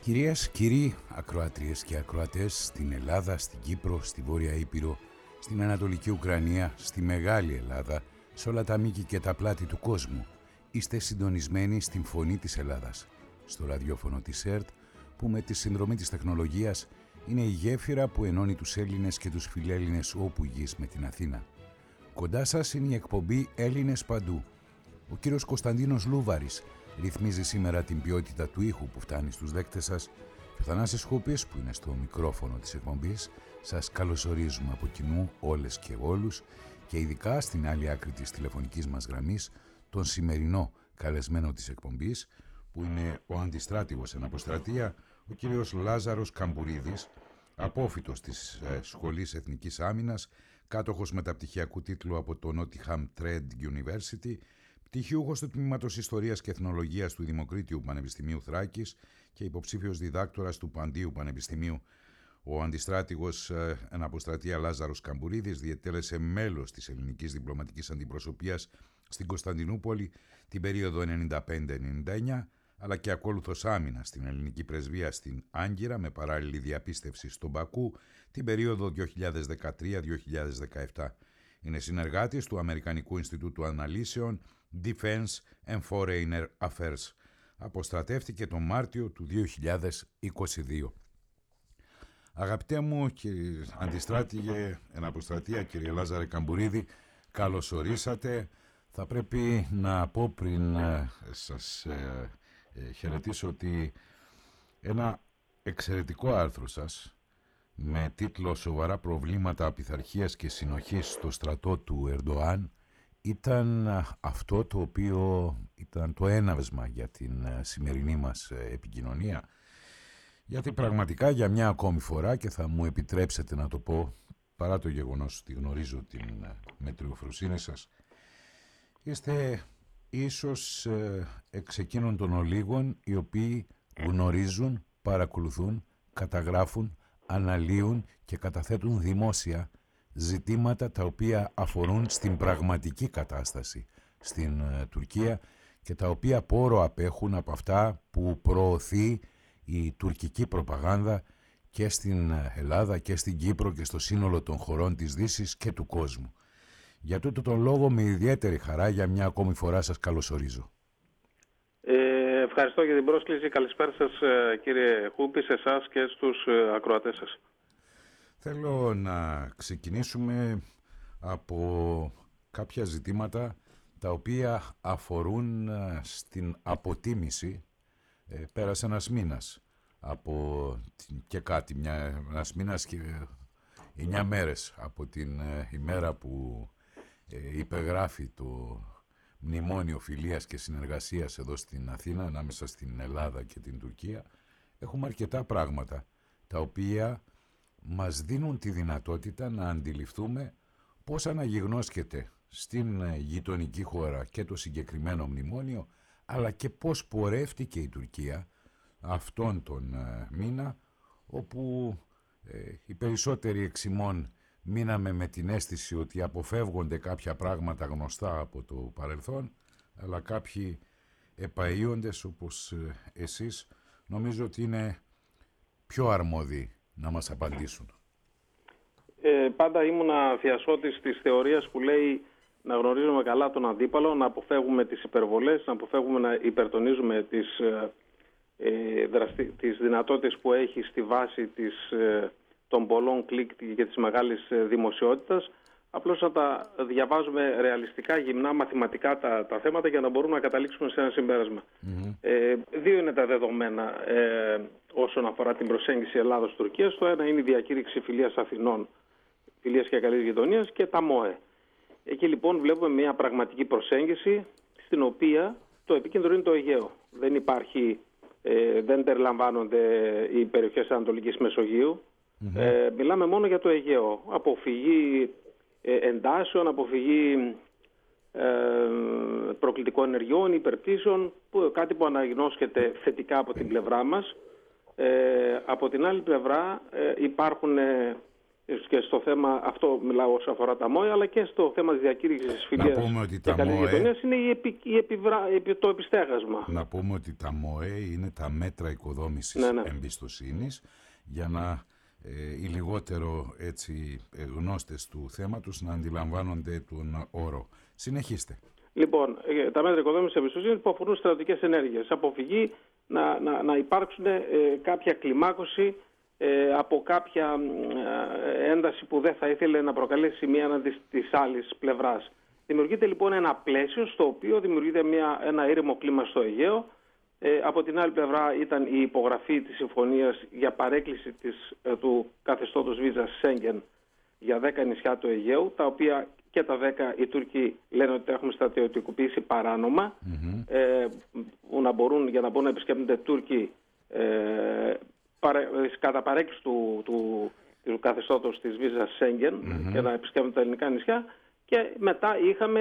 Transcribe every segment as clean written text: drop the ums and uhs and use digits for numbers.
Κυρίες, κύριοι, ακροάτριες και ακροατές στην Ελλάδα, στην Κύπρο, στη Βόρεια Ήπειρο, στην Ανατολική Ουκρανία, στη Μεγάλη Ελλάδα, σε όλα τα μήκη και τα πλάτη του κόσμου, είστε συντονισμένοι στην Φωνή της Ελλάδας, στο ραδιόφωνο της ΕΡΤ, που με τη συνδρομή της τεχνολογίας είναι η γέφυρα που ενώνει τους Έλληνες και τους φιλέλληνες όπου γης με την Αθήνα. Κοντά σας είναι η εκπομπή Έλληνες Παντού. Ο κύριος Κωνσταντίνος Λούβαρης ρυθμίζει σήμερα την ποιότητα του ήχου που φτάνει στους δέκτες σας και ο Θανάσης Χούπης, που είναι στο μικρόφωνο της εκπομπής, σας καλωσορίζουμε από κοινού όλες και όλους και ειδικά στην άλλη άκρη της τηλεφωνικής μας γραμμής τον σημερινό καλεσμένο της εκπομπής, που είναι ο αντιστράτηγος εν αποστρατεία, ο κύριος Λάζαρος Καμπουρίδης, απόφοιτος της Σχολής Εθνικής Άμυνας, κάτοχος μεταπτυχιακού τίτλου από το Nottingham Trent University, πτυχιούχος του Τμήματος Ιστορίας και Εθνολογίας του Δημοκρίτιου Πανεπιστημίου Θράκης και υποψήφιος διδάκτορας του Παντίου Πανεπιστημίου. Ο αντιστράτηγος εν αποστρατεία Λάζαρος Καμπουρίδης διετέλεσε μέλος της ελληνικής διπλωματικής αντιπροσωπείας στην Κωνσταντινούπολη την περίοδο 95-99, αλλά και ακόλουθος άμυνα στην ελληνική πρεσβεία στην Άγκυρα με παράλληλη διαπίστευση στον Μπακού την περίοδο 2013-2017. Είναι συνεργάτης του Αμερικανικού Ινστιτούτου Αναλύσεων Defense and Foreign Affairs. Αποστρατεύτηκε τον Μάρτιο του 2022. Αγαπητέ μου αντιστράτηγε εν αποστρατεία, κύριε Λάζαρε Καμπουρίδη, καλώς ορίσατε. Θα πρέπει να πω πριν σας χαιρετήσω ότι ένα εξαιρετικό άρθρο σας με τίτλο «Σοβαρά προβλήματα απειθαρχίας και συνοχής στο στρατό του Ερντοάν» ήταν αυτό το οποίο ήταν το έναυσμα για την σημερινή μας επικοινωνία. Γιατί πραγματικά για μια ακόμη φορά, και θα μου επιτρέψετε να το πω παρά το γεγονός ότι γνωρίζω την μετριοφροσύνη σας, είστε ίσως εξ εκείνων των ολίγων οι οποίοι γνωρίζουν, παρακολουθούν, καταγράφουν, αναλύουν και καταθέτουν δημόσια ζητήματα τα οποία αφορούν στην πραγματική κατάσταση στην Τουρκία και τα οποία πόρο απέχουν από αυτά που προωθεί η τουρκική προπαγάνδα και στην Ελλάδα και στην Κύπρο και στο σύνολο των χωρών της Δύσης και του κόσμου. Για τούτο τον λόγο, με ιδιαίτερη χαρά για μια ακόμη φορά σας καλωσορίζω. Ευχαριστώ για την πρόσκληση. Καλησπέρα σας, κύριε Χούπη, σε εσάς και στους ακροατές σας. Θέλω να ξεκινήσουμε από κάποια ζητήματα τα οποία αφορούν στην αποτίμηση. Πέρασε ένας μήνας από και κάτι, ένας μήνας και 9 μέρες από την ημέρα που υπεγράφει το μνημόνιο φιλίας και συνεργασίας εδώ στην Αθήνα ανάμεσα στην Ελλάδα και την Τουρκία. Έχουμε αρκετά πράγματα τα οποία μας δίνουν τη δυνατότητα να αντιληφθούμε πώς αναγιγνώσκεται στην γειτονική χώρα και το συγκεκριμένο μνημόνιο, αλλά και πώς πορεύτηκε η Τουρκία αυτόν τον μήνα, όπου οι περισσότεροι εξημών μείναμε με την αίσθηση ότι αποφεύγονται κάποια πράγματα γνωστά από το παρελθόν, αλλά κάποιοι επαΐοντες όπως εσείς νομίζω ότι είναι πιο αρμόδιοι να μας απαντήσουν. Πάντα ήμουν θειασότης της θεωρίας που λέει να γνωρίζουμε καλά τον αντίπαλο, να αποφεύγουμε τις υπερβολές, να αποφεύγουμε να υπερτονίζουμε τις δυνατότητες που έχει στη βάση των πολλών κλικ και της μεγάλης δημοσιότητας. Απλώς να τα διαβάζουμε ρεαλιστικά, γυμνά, μαθηματικά τα θέματα για να μπορούμε να καταλήξουμε σε ένα συμπέρασμα. Δύο είναι τα δεδομένα όσον αφορά την προσέγγιση Ελλάδος-Τουρκίας. Το ένα είναι η διακήρυξη φιλίας Αθηνών, φιλίας και καλής γειτονίας, και τα ΜΟΕ. Εκεί λοιπόν βλέπουμε μια πραγματική προσέγγιση στην οποία το επίκεντρο είναι το Αιγαίο. Δεν περιλαμβάνονται οι περιοχές Ανατολικής Μεσογείου. Μιλάμε μόνο για το Αιγαίο. Αποφυγή εντάσεων, αποφυγή προκλητικών ενεργειών, υπερπτήσεων, κάτι που αναγνώσκεται θετικά από την πλευρά μας. Από την άλλη πλευρά υπάρχουν και στο θέμα αυτό μιλάω όσο αφορά τα ΜΟΕ, αλλά και στο θέμα της διακήρυξης της φιλίας και καλής γειτονίας είναι το επιστέγασμα. Να πούμε ότι τα ΜΟΕ είναι τα μέτρα οικοδόμησης εμπιστοσύνης, για να οι λιγότερο έτσι γνώστες του θέματος να αντιλαμβάνονται τον όρο. Συνεχίστε. Λοιπόν, τα μέτρα οικοδόμησης εμπιστοσύνης που αφορούν στρατιωτικές ενέργειες. Αποφυγή να υπάρξουν κάποια κλιμάκωση από κάποια ένταση που δεν θα ήθελε να προκαλέσει μία έναντι της άλλης πλευράς. Δημιουργείται λοιπόν ένα πλαίσιο στο οποίο δημιουργείται ένα ήρεμο κλίμα στο Αιγαίο. Από την άλλη πλευρά ήταν η υπογραφή της συμφωνίας για παρέκκληση του καθεστώτος βίζας Σέγγεν για 10 νησιά του Αιγαίου, τα οποία και τα 10 οι Τούρκοι λένε ότι τα έχουμε στρατιωτικοποιήσει παράνομα, για να μπορούν να επισκέπτονται Τούρκοι κατά παρέκκληση του καθεστώτος της βίζας Σέγγεν και να επισκέπτονται τα ελληνικά νησιά. Και μετά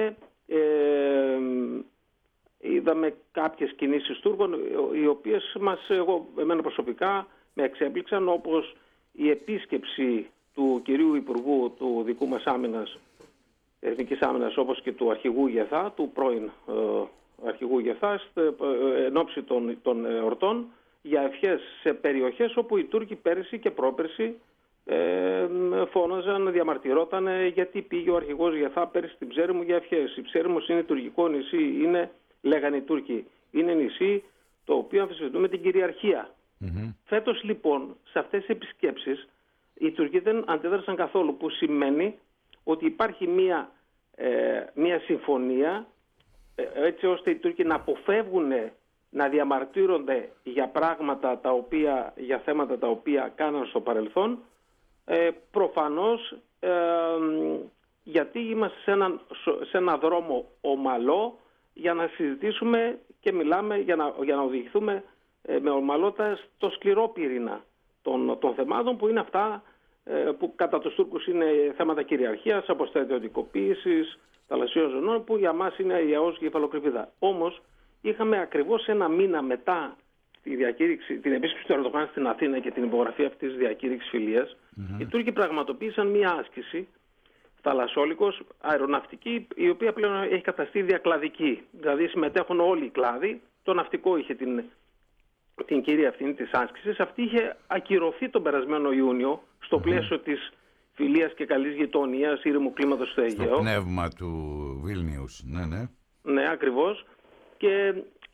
είδαμε κάποιες κινήσεις Τούρκων, οι οποίες εμένα προσωπικά με εξέπληξαν, όπως η επίσκεψη του κυρίου Υπουργού του δικού μας άμυνας, Εθνικής Άμυνας, όπως και του αρχηγού Γεθά, του πρώην αρχηγού Γεθά, εν ώψη των εορτών, για ευχές σε περιοχές όπου οι Τούρκοι πέρυσι και πρόπερσι φώναζαν, διαμαρτυρόταν γιατί πήγε ο αρχηγός Γεθά πέρυσι στην Ψέριμο για ευχές. Η Ψέριμος είναι τουρκικό νησί, λέγανε οι Τούρκοι, είναι νησί το οποίο αμφισβητούμε την κυριαρχία. Φέτος λοιπόν σε αυτές τις επισκέψεις οι Τουρκοί δεν αντέδρασαν καθόλου, που σημαίνει ότι υπάρχει μία συμφωνία έτσι ώστε οι Τούρκοι να αποφεύγουν να διαμαρτύρονται για πράγματα για θέματα τα οποία κάναν στο παρελθόν, προφανώς γιατί είμαστε σε ένα δρόμο ομαλό για να συζητήσουμε και μιλάμε για να οδηγηθούμε με ομαλότητα στο σκληρό πυρήνα των θεμάτων, που είναι αυτά που κατά τους Τούρκους είναι θέματα κυριαρχίας, αποστρατιωτικοποίησης, θαλασσίων ζωνών, που για μας είναι η ΑΟΣ και η υφαλοκρηπίδα. Όμως είχαμε ακριβώς ένα μήνα μετά την επίσκεψη του Ερντογάν στην Αθήνα και την υπογραφή αυτής της διακήρυξης φιλίας, οι Τούρκοι πραγματοποίησαν μία άσκηση θαλασσόλικος αεροναυτική, η οποία πλέον έχει καταστεί διακλαδική. Δηλαδή συμμετέχουν όλοι οι κλάδοι. Το ναυτικό είχε την κυρία ευθύνη της άσκησης. Αυτή είχε ακυρωθεί τον περασμένο Ιούνιο στο πλαίσιο της φιλίας και καλής γειτονίας, ήρεμου κλίματος στο Αιγαίο. Στο πνεύμα του Βίλνιους, ναι. Ναι, ακριβώς. Και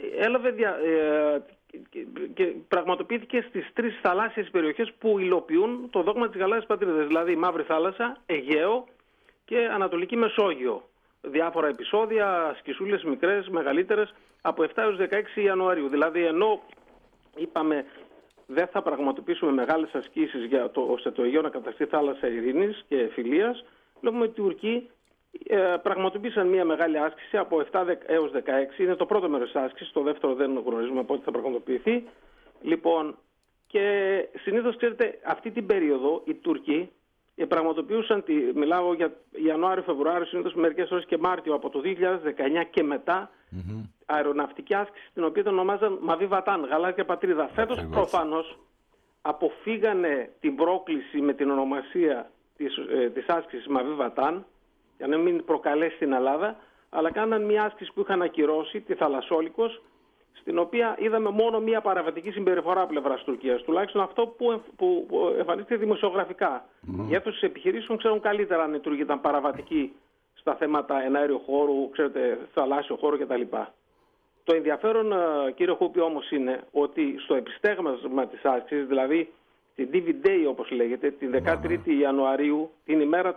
και πραγματοποιήθηκε στις 3 θαλάσσιες περιοχές που υλοποιούν το δόγμα της γαλάζιας πατρίδας, δηλαδή Μαύρη Θάλασσα, Αιγαίο και Ανατολική Μεσόγειο. Διάφορα επεισόδια, ασκησούλες μικρές, μεγαλύτερες, από 7 έως 16 Ιανουαρίου. Δηλαδή, ενώ είπαμε δεν θα πραγματοποιήσουμε μεγάλες ασκήσεις ώστε το Αιγαίο να καταστεί θάλασσα ειρήνης και φιλίας, βλέπουμε ότι οι Τουρκοί πραγματοποίησαν μια μεγάλη άσκηση από 7 έως 16. Είναι το πρώτο μέρος της άσκησης, το δεύτερο δεν γνωρίζουμε πότε θα πραγματοποιηθεί. Λοιπόν, και συνήθως, ξέρετε, αυτή την περίοδο οι Τούρκοι πραγματοποιούσαν, μιλάω για Ιανουάριο, Φεβρουάριο, συνήθως μερικές ώρες και Μάρτιο από το 2019 και μετά, αεροναυτική άσκηση, την οποία την ονομάζαν Μαβί Βατάν, γαλάζια πατρίδα. Φέτος προφανώς αποφύγανε την πρόκληση με την ονομασία της άσκησης Μαβί Βατάν, για να μην προκαλέσει την Ελλάδα, αλλά κάναν μια άσκηση που είχαν ακυρώσει, τη Θαλασσόλικος, στην οποία είδαμε μόνο μια παραβατική συμπεριφορά πλευράς Τουρκίας, τουλάχιστον αυτό που εμφανίστηκε δημοσιογραφικά. Οι αίθουσες επιχειρήσεων ξέρουν καλύτερα αν οι Τούρκοι ήταν παραβατικοί στα θέματα εναέριου χώρου, ξέρετε, θαλάσσιο χώρο κτλ. Το ενδιαφέρον, κύριε Χούπη, όμως είναι ότι στο επιστέγασμα της άσκησης, δηλαδή την DV Day όπως λέγεται, την 13η Ιανουαρίου, την ημέρα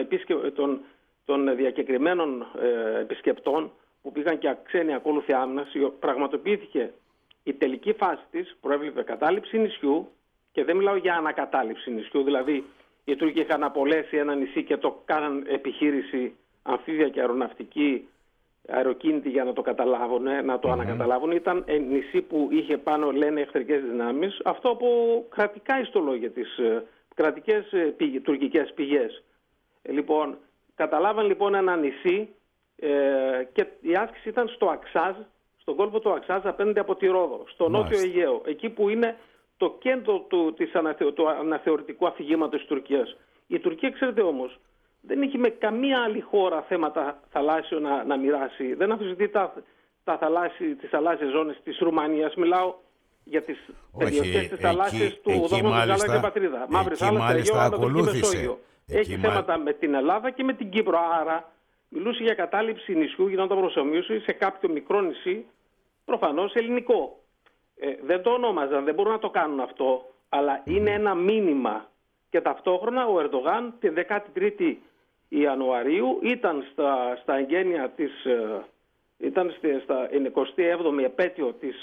των διακεκριμένων επισκεπτών που πήγαν και ξένοι ακόλουθοι άμυνας, πραγματοποιήθηκε η τελική φάση της, προέβλεπε κατάληψη νησιού, και δεν μιλάω για ανακατάληψη νησιού, δηλαδή οι Τούρκοι είχαν απολέσει ένα νησί και το κάναν επιχείρηση αμφίβια και αεροναυτική, αεροκίνητη για να το καταλάβουν, να το ανακαταλάβουν. Ήταν νησί που είχε πάνω, λένε, εχθρικές δυνάμεις, αυτό από κρατικά ιστολόγια, τις κρατικές τουρκικές πηγές. Λοιπόν, καταλάβαν λοιπόν ένα νησί και η άσκηση ήταν στο Αξάζ, στον κόλπο του Αξάζ απέναντι από τη Ρόδο, στο νότιο Αιγαίο, εκεί που είναι το κέντρο του αναθεωρητικού αφηγήματος της Τουρκίας. Η Τουρκία, ξέρετε όμως, δεν έχει με καμία άλλη χώρα θέματα θαλάσσιο να μοιράσει. Δεν αμφισβητεί τις θαλάσσιες ζώνες της Ρουμανίας. Μιλάω για τις περιοχές της θαλάσσιας του δόγματος Γαλάζια και Πατρίδα. Μαύρη Θάλασσα, Αιγαίο, Ανατολική Μεσόγειο. Έχει θέματα με την Ελλάδα και με την Κύπρο. Άρα μιλούσε για κατάληψη νησιού, γινόταν προσωμείωση σε κάποιο μικρό νησί, προφανώς ελληνικό. Δεν το ονόμαζαν, δεν μπορούν να το κάνουν αυτό, αλλά είναι ένα μήνυμα. Και ταυτόχρονα ο Ερντογάν την 13η Ιανουαρίου ήταν στα εγγένεια της, ήταν στα 27η επέτειο της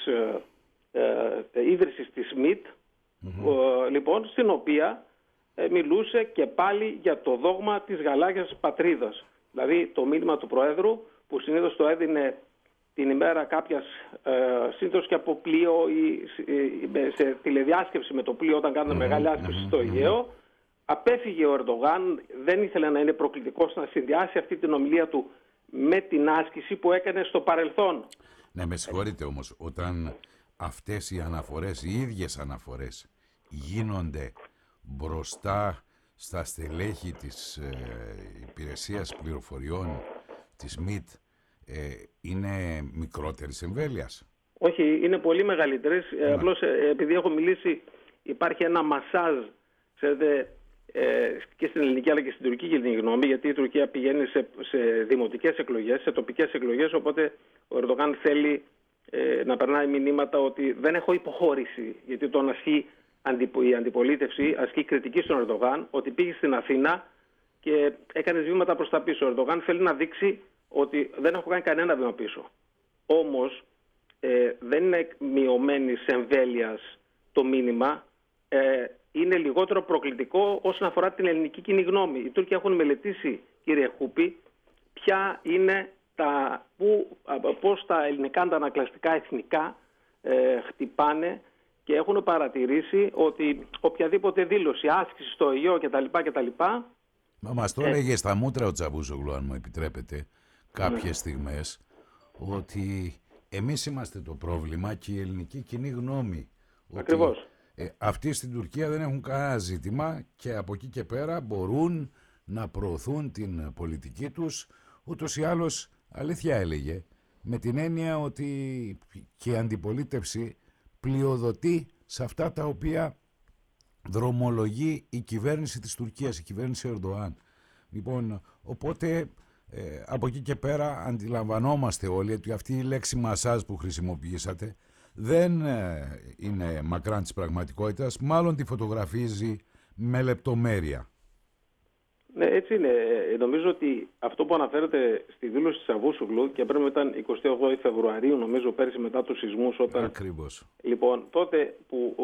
ίδρυσης της ΜΙΤ, λοιπόν, στην οποία μιλούσε και πάλι για το δόγμα της γαλάζιας πατρίδας. Δηλαδή το μήνυμα του Προέδρου, που συνήθως το έδινε την ημέρα κάποιας συνήθως και από πλοίο ή σε τηλεδιάσκεψη με το πλοίο όταν κάνανε μεγάλη άσκηση στο Αιγαίο, απέφυγε ο Ερντογάν, δεν ήθελε να είναι προκλητικός, να συνδυάσει αυτή την ομιλία του με την άσκηση που έκανε στο παρελθόν. Ναι, με συγχωρείτε όμως, όταν αυτές οι αναφορές, οι ίδιες αναφορές, γίνονται μπροστά στα στελέχη της υπηρεσίας πληροφοριών της ΜΙΤ, είναι μικρότερης εμβέλειας? Όχι, είναι πολύ μεγαλύτερες. Απλώς επειδή έχω μιλήσει, υπάρχει ένα μασάζ, ξέρετε, και στην ελληνική αλλά και στην τουρκική κοινή γνώμη, γιατί η Τουρκία πηγαίνει σε δημοτικές εκλογές, σε τοπικές εκλογές, οπότε ο Ερντογάν θέλει να περνάει μηνύματα ότι δεν έχω υποχώρηση, γιατί τον ασκεί η αντιπολίτευση, ασκεί κριτική στον Ερντογάν, ότι πήγε στην Αθήνα και έκανε βήματα προς τα πίσω. Ο Ερντογάν θέλει να δείξει ότι δεν έχω κάνει κανένα βήμα πίσω. Όμως δεν είναι μειωμένης εμβέλειας το μήνυμα, είναι λιγότερο προκλητικό όσον αφορά την ελληνική κοινή γνώμη. Οι Τούρκοι έχουν μελετήσει, κύριε Χούπη, ποια είναι πώς τα ελληνικά αντανακλαστικά εθνικά χτυπάνε, και έχουν παρατηρήσει ότι οποιαδήποτε δήλωση, άσκηση στο Αιγαίο κτλ. Μα μας το έλεγε στα μούτρα ο Τσαβούσογλου, αν μου επιτρέπετε, κάποιες στιγμές, ότι εμείς είμαστε το πρόβλημα και η ελληνική κοινή γνώμη. Ακριβώς. Αυτοί στην Τουρκία δεν έχουν κανένα ζήτημα και από εκεί και πέρα μπορούν να προωθούν την πολιτική τους, ούτως ή άλλως, αλήθεια έλεγε, με την έννοια ότι και η αντιπολίτευση πλειοδοτεί σε αυτά τα οποία δρομολογεί η κυβέρνηση της Τουρκίας, η κυβέρνηση Ερντογάν. Λοιπόν, οπότε από εκεί και πέρα αντιλαμβανόμαστε όλοι ότι αυτή η λέξη μασάζ που χρησιμοποιήσατε δεν είναι μακράν της πραγματικότητας, μάλλον τη φωτογραφίζει με λεπτομέρεια. Ναι, έτσι είναι. Νομίζω ότι αυτό που αναφέρεται στη δήλωση της Τσαβούσογλου, και πρέπει να ήταν 28 Φεβρουαρίου, νομίζω, πέρσι μετά τους σεισμούς. Ακριβώς. Λοιπόν, τότε που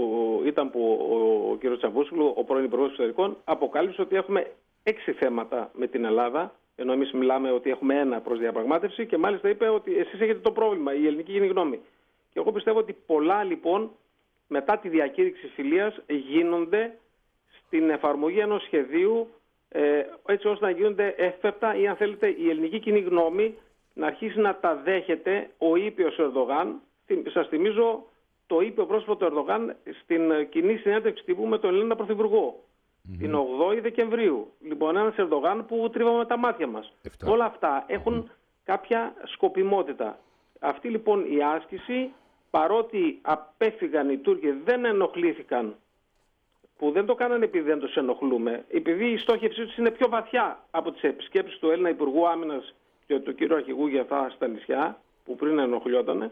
ο κ. Τσαβούσογλου, ο πρώην Υπουργός Εξωτερικών, αποκάλυψε ότι έχουμε 6 θέματα με την Ελλάδα, ενώ εμείς μιλάμε ότι έχουμε 1 προς διαπραγμάτευση, και μάλιστα είπε ότι εσείς έχετε το πρόβλημα, η ελληνική κοινή γνώμη. Και εγώ πιστεύω ότι πολλά, λοιπόν, μετά τη διακήρυξη φιλίας γίνονται στην εφαρμογή ενός σχεδίου, έτσι ώστε να γίνονται εύπεπτα, ή αν θέλετε η ελληνική κοινή γνώμη να αρχίσει να τα δέχεται. Ο ήπιος Ερντογάν, σας θυμίζω, το είπε ο πρόσωπο του Ερντογάν στην κοινή συνέντευξη τύπου με τον Έλληνα Πρωθυπουργό την 8η Δεκεμβρίου. Λοιπόν, ένας Ερντογάν που τρίβαμε τα μάτια μας. Όλα αυτά έχουν κάποια σκοπιμότητα. Αυτή λοιπόν η άσκηση, παρότι απέφυγαν οι Τούρκοι, δεν ενοχλήθηκαν, που δεν το κάνανε επειδή δεν τους ενοχλούμε, επειδή η στόχευσή τους είναι πιο βαθιά από τις επισκέψεις του Έλληνα Υπουργού Άμυνας και του κύριου Αρχηγού για αυτά στα νησιά, που πριν ενοχλιότανε,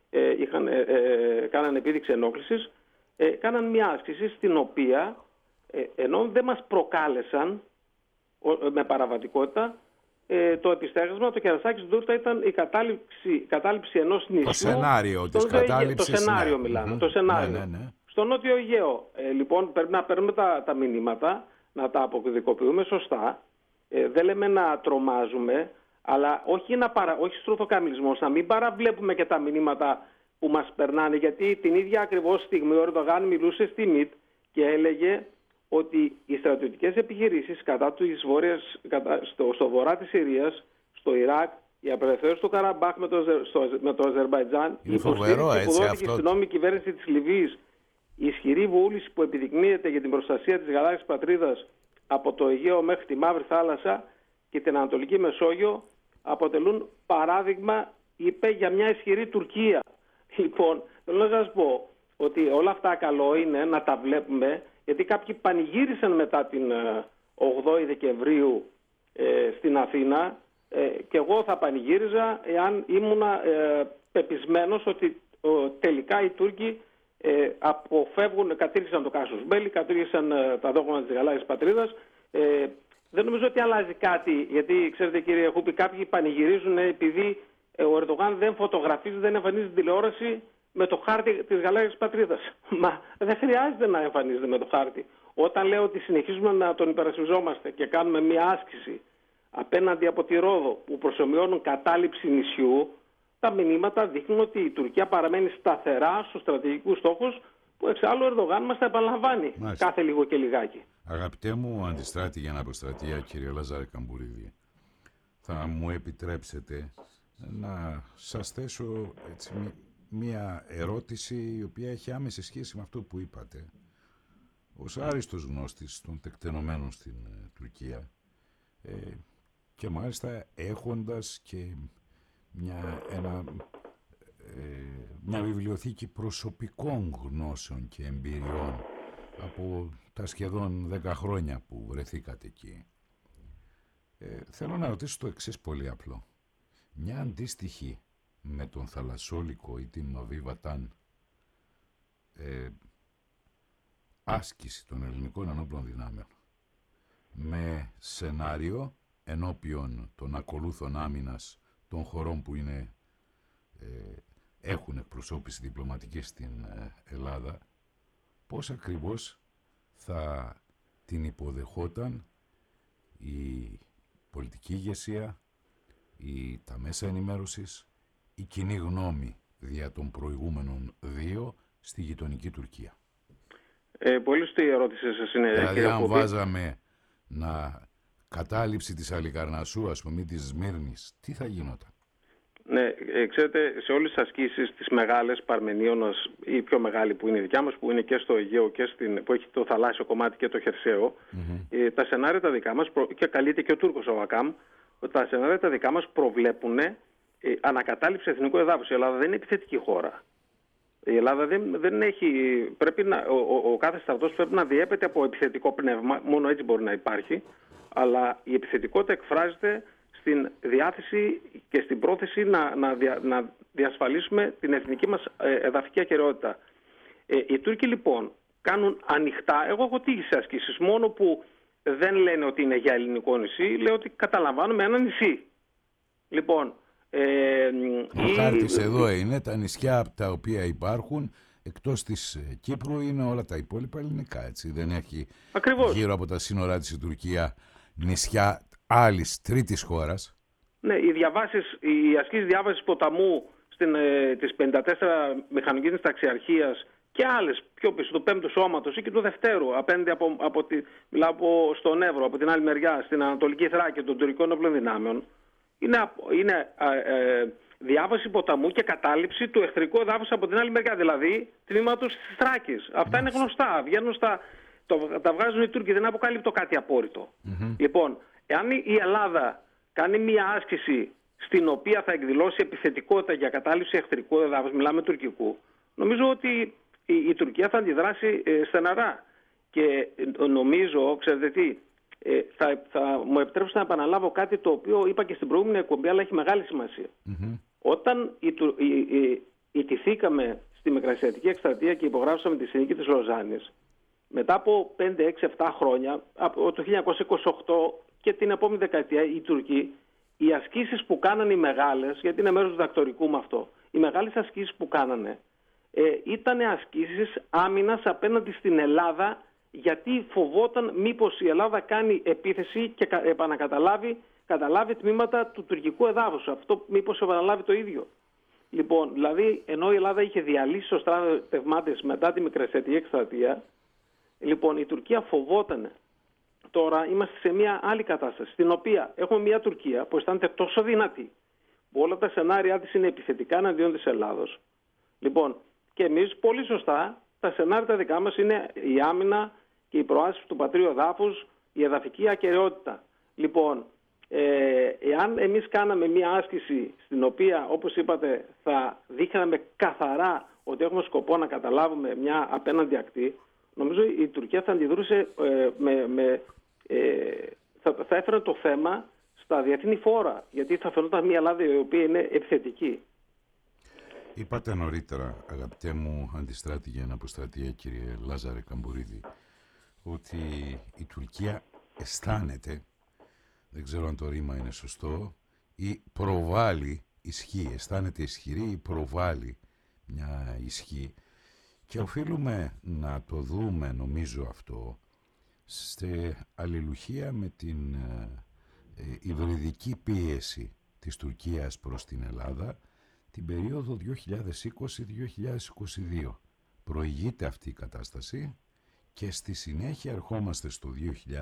κάνανε επίδειξη ενόχλησης, κάναν μια άσκηση στην οποία, ενώ δεν μας προκάλεσαν με παραβατικότητα, το επιστέγασμα, το κερασάκι στην τούρτα ήταν η κατάληψη ενός νησιού. Το σενάριο της κατάληψης. Το σενάριο μιλάμε. Το σενάριο. Ναι. Στο Νότιο Αιγαίο. Λοιπόν, πρέπει να παίρνουμε τα μηνύματα, να τα αποκωδικοποιούμε σωστά. Δεν λέμε να τρομάζουμε, αλλά όχι στρουθοκαμιλισμός, να μην παραβλέπουμε και τα μηνύματα που μας περνάνε. Γιατί την ίδια ακριβώς στιγμή ο Ερντογάν μιλούσε στη ΜΙΤ και έλεγε ότι οι στρατιωτικές επιχειρήσεις στο βορρά της Συρίας, στο Ιράκ, η απελευθέρωση του Καραμπάχ με το Αζερμπαϊτζάν, η υποστήριξη που δόθηκε στην νόμιμη κυβέρνηση της Λιβύης, η ισχυρή βούληση που επιδεικνύεται για την προστασία της γαλάζιας πατρίδας από το Αιγαίο μέχρι τη Μαύρη Θάλασσα και την Ανατολική Μεσόγειο αποτελούν παράδειγμα, είπε, για μια ισχυρή Τουρκία. Λοιπόν, θέλω να σας πω ότι όλα αυτά καλό είναι να τα βλέπουμε, γιατί κάποιοι πανηγύρισαν μετά την 8η Δεκεμβρίου στην Αθήνα, και εγώ θα πανηγύριζα εάν ήμουνα πεπισμένος ότι τελικά οι Τούρκοι κατήργησαν το κάσους μπέλι, κατήργησαν τα δόγματα της Γαλάζιας Πατρίδας. Δεν νομίζω ότι αλλάζει κάτι, γιατί ξέρετε κύριε Χούπη, κάποιοι πανηγυρίζουν επειδή ο Ερντογάν δεν φωτογραφίζει, δεν εμφανίζει την τηλεόραση με το χάρτη της Γαλάζιας Πατρίδας. Μα δεν χρειάζεται να εμφανίζεται με το χάρτη. Όταν λέω ότι συνεχίζουμε να τον υπερασπιζόμαστε και κάνουμε μια άσκηση απέναντι από τη Ρόδο που προσομοιώνουν κατάληψη νησιού, τα μηνύματα δείχνουν ότι η Τουρκία παραμένει σταθερά στους στρατηγικούς στόχους, που εξάλλου ο Ερντογάν μας τα επαναλαμβάνει κάθε λίγο και λιγάκι. Αγαπητέ μου αντιστράτη για αποστρατεία, κύριε Λαζάρε Καμπουρίδη, θα μου επιτρέψετε να σας θέσω έτσι μία ερώτηση η οποία έχει άμεση σχέση με αυτό που είπατε. Ως άριστος γνώστης των τεκτενομένων στην Τουρκία, και μάλιστα έχοντας και μια βιβλιοθήκη προσωπικών γνώσεων και εμπειριών από τα σχεδόν 10 χρόνια που βρεθήκατε εκεί, θέλω να ρωτήσω το εξής πολύ απλό. Μια αντίστοιχη με τον Θαλασσόλικο ή την Μαβί Βατάν άσκηση των ελληνικών ενόπλων δυνάμεων με σενάριο ενώπιον των ακολούθων άμυνας των χωρών που έχουν εκπροσώπηση διπλωματική στην Ελλάδα, πώς ακριβώς θα την υποδεχόταν η πολιτική ηγεσία, τα μέσα ενημέρωσης, η κοινή γνώμη δια των προηγούμενων δύο στη γειτονική Τουρκία? Πολύ σωστή η ερώτηση σας είναι. Δηλαδή αν βάζαμε κατάληψη της Αλικαρνασσού, ας πούμε, της Σμύρνης, τι θα γινόταν? Ναι, ξέρετε, σε όλες τις ασκήσεις τις μεγάλες Παρμενίωνας, η πιο μεγάλη που είναι η δικιά μας, που είναι και στο Αιγαίο και που έχει το θαλάσσιο κομμάτι και το χερσαίο, τα σενάρια τα δικά μας, και καλείται και ο Τούρκος ο Βακάμ, τα σενάρια τα δικά μας προβλέπουν ανακατάληψη εθνικού εδάφους. Η Ελλάδα δεν είναι επιθετική χώρα. Η Ελλάδα δεν έχει. Ο κάθε στρατός πρέπει να διέπεται από επιθετικό πνεύμα, μόνο έτσι μπορεί να υπάρχει. Αλλά η επιθετικότητα εκφράζεται στην διάθεση και στην πρόθεση να διασφαλίσουμε την εθνική μας εδαφική ακεραιότητα. Οι Τούρκοι λοιπόν κάνουν ανοιχτά. Εγώ έχω τύχει σε ασκήσεις, μόνο που δεν λένε ότι είναι για ελληνικό νησί, λέει ότι καταλαμβάνουμε ένα νησί. Λοιπόν. Ο χάρτης εδώ είναι τα νησιά από τα οποία υπάρχουν εκτός της Κύπρου, είναι όλα τα υπόλοιπα ελληνικά, έτσι? Δεν έχει γύρω από τα σύνορά της η Τουρκία νησιά άλλης τρίτης χώρας. Ναι, οι ασκήσεις διάβασης ποταμού της 54 μηχανικής ταξιαρχίας και άλλες πιο πίσω του 5ου σώματος ή και του δευτέρου, απέναντι μιλάω στον Εύρο, από την άλλη μεριά, στην Ανατολική Θράκη των τουρκικών όπλων δυνάμεων, είναι διάβαση ποταμού και κατάληψη του εχθρικού εδάφους από την άλλη μεριά, δηλαδή τμήματος της Θράκης. Αυτά είναι γνωστά, βγαίνουν τα βγάζουν οι Τούρκοι, δεν αποκαλύπτω κάτι απόρριτο. Λοιπόν, εάν η Ελλάδα κάνει μια άσκηση στην οποία θα εκδηλώσει επιθετικότητα για κατάληψη εχθρικού εδάφους, μιλάμε τουρκικού, νομίζω ότι η Τουρκία θα αντιδράσει στεναρά. Και νομίζω, ξέρετε τι, θα μου επιτρέψετε να επαναλάβω κάτι το οποίο είπα και στην προηγούμενη εκπομπή, αλλά έχει μεγάλη σημασία. Όταν ιτηθήκαμε στη Μικρασιατική Εκστρατεία και υπογράψαμε τη Συνθήκη της Λοζάνης, μετά από 5, 6, 7 χρόνια, από το 1928 και την επόμενη δεκαετία, οι Τουρκοί, οι ασκήσεις που κάνανε οι μεγάλες, γιατί είναι μέρος του δακτορικού με αυτό, οι μεγάλες ασκήσεις που κάνανε ήταν ασκήσεις άμυνας απέναντι στην Ελλάδα, γιατί φοβόταν μήπως η Ελλάδα κάνει επίθεση και καταλάβει τμήματα του τουρκικού εδάφους. Αυτό μήπως επαναλάβει το ίδιο. Λοιπόν, δηλαδή, ενώ η Ελλάδα είχε διαλύσει τους στρατευμάτες μετά τη Μικρασιατική Εκστρατεία, λοιπόν, η Τουρκία φοβόταν. Τώρα είμαστε σε μια άλλη κατάσταση, στην οποία έχουμε μια Τουρκία που αισθάνεται τόσο δυνατή, που όλα τα σενάρια της είναι επιθετικά εναντίον της Ελλάδος. Λοιπόν, και εμείς πολύ σωστά, τα σενάρια τα δικά μας είναι η άμυνα και η προάσπιση του πατρίου εδάφους η εδαφική ακεραιότητα. Λοιπόν, εάν εμείς κάναμε μία άσκηση στην οποία, όπως είπατε, θα δείχναμε καθαρά ότι έχουμε σκοπό να καταλάβουμε μια απέναντι ακτή, νομίζω η Τουρκία θα αντιδρούσε θα έφερε το θέμα στα διεθνή φόρα, γιατί θα φαινόταν μια Ελλάδα η οποία είναι επιθετική. Είπατε νωρίτερα, αγαπητέ μου αντιστράτηγε αποστρατεία, κύριε Λάζαρε Καμπουρίδη, ότι η Τουρκία αισθάνεται, δεν ξέρω αν το ρήμα είναι σωστό, ή προβάλλει ισχύ, αισθάνεται ισχυρή ή προβάλλει μια ισχύ, και οφείλουμε να το δούμε, νομίζω αυτό, σε αλληλουχία με την υβριδική πίεση της Τουρκίας προς την Ελλάδα την περίοδο 2020-2022. Προηγείται αυτή η κατάσταση και στη συνέχεια ερχόμαστε στο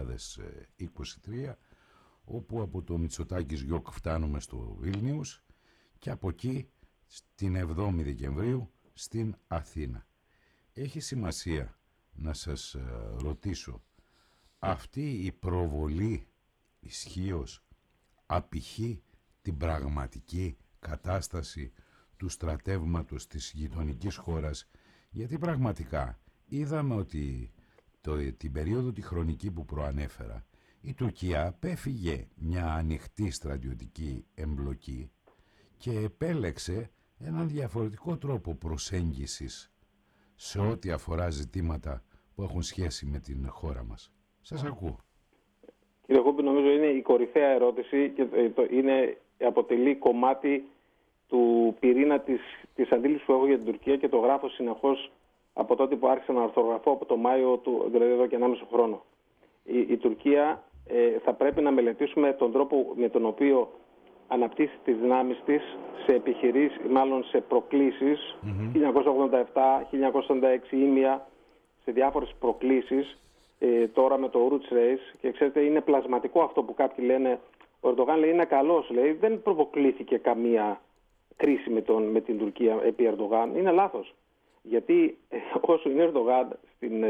2023, όπου από το Μητσοτάκης Γιοκ φτάνουμε στο Βίλνιους και από εκεί την 7η Δεκεμβρίου στην Αθήνα. Έχει σημασία να σας ρωτήσω, αυτή η προβολή ισχύως απηχεί την πραγματική κατάσταση του στρατεύματος της γειτονικής χώρας? Γιατί πραγματικά είδαμε ότι την περίοδο τη χρονική που προανέφερα, η Τουρκία απέφυγε μια ανοιχτή στρατιωτική εμπλοκή και επέλεξε έναν διαφορετικό τρόπο προσέγγισης σε ό,τι αφορά ζητήματα που έχουν σχέση με την χώρα μας. Σας ακούω. Κύριε Κούμπη, νομίζω είναι η κορυφαία ερώτηση και αποτελεί κομμάτι του πυρήνα της αντίληψης που έχω για την Τουρκία και το γράφω συνεχώς από τότε που άρχισα να ορθογραφώ από το Μάιο δηλαδή εδώ και 1,5 χρόνο. Η Τουρκία θα πρέπει να μελετήσουμε τον τρόπο με τον οποίο αναπτύσσει τις δυνάμεις της σε επιχειρήσεις, μάλλον σε προκλήσεις, 1987, 1946 ήμια, σε διάφορες προκλήσεις, τώρα με το Roots Race, και ξέρετε είναι πλασματικό αυτό που κάποιοι λένε, ο Ερντογάν λέει είναι καλός, λέει, δεν προποκλήθηκε καμία κρίση με την Τουρκία επί Ερντογάν, είναι λάθος. Γιατί όσο είναι Ερντογάν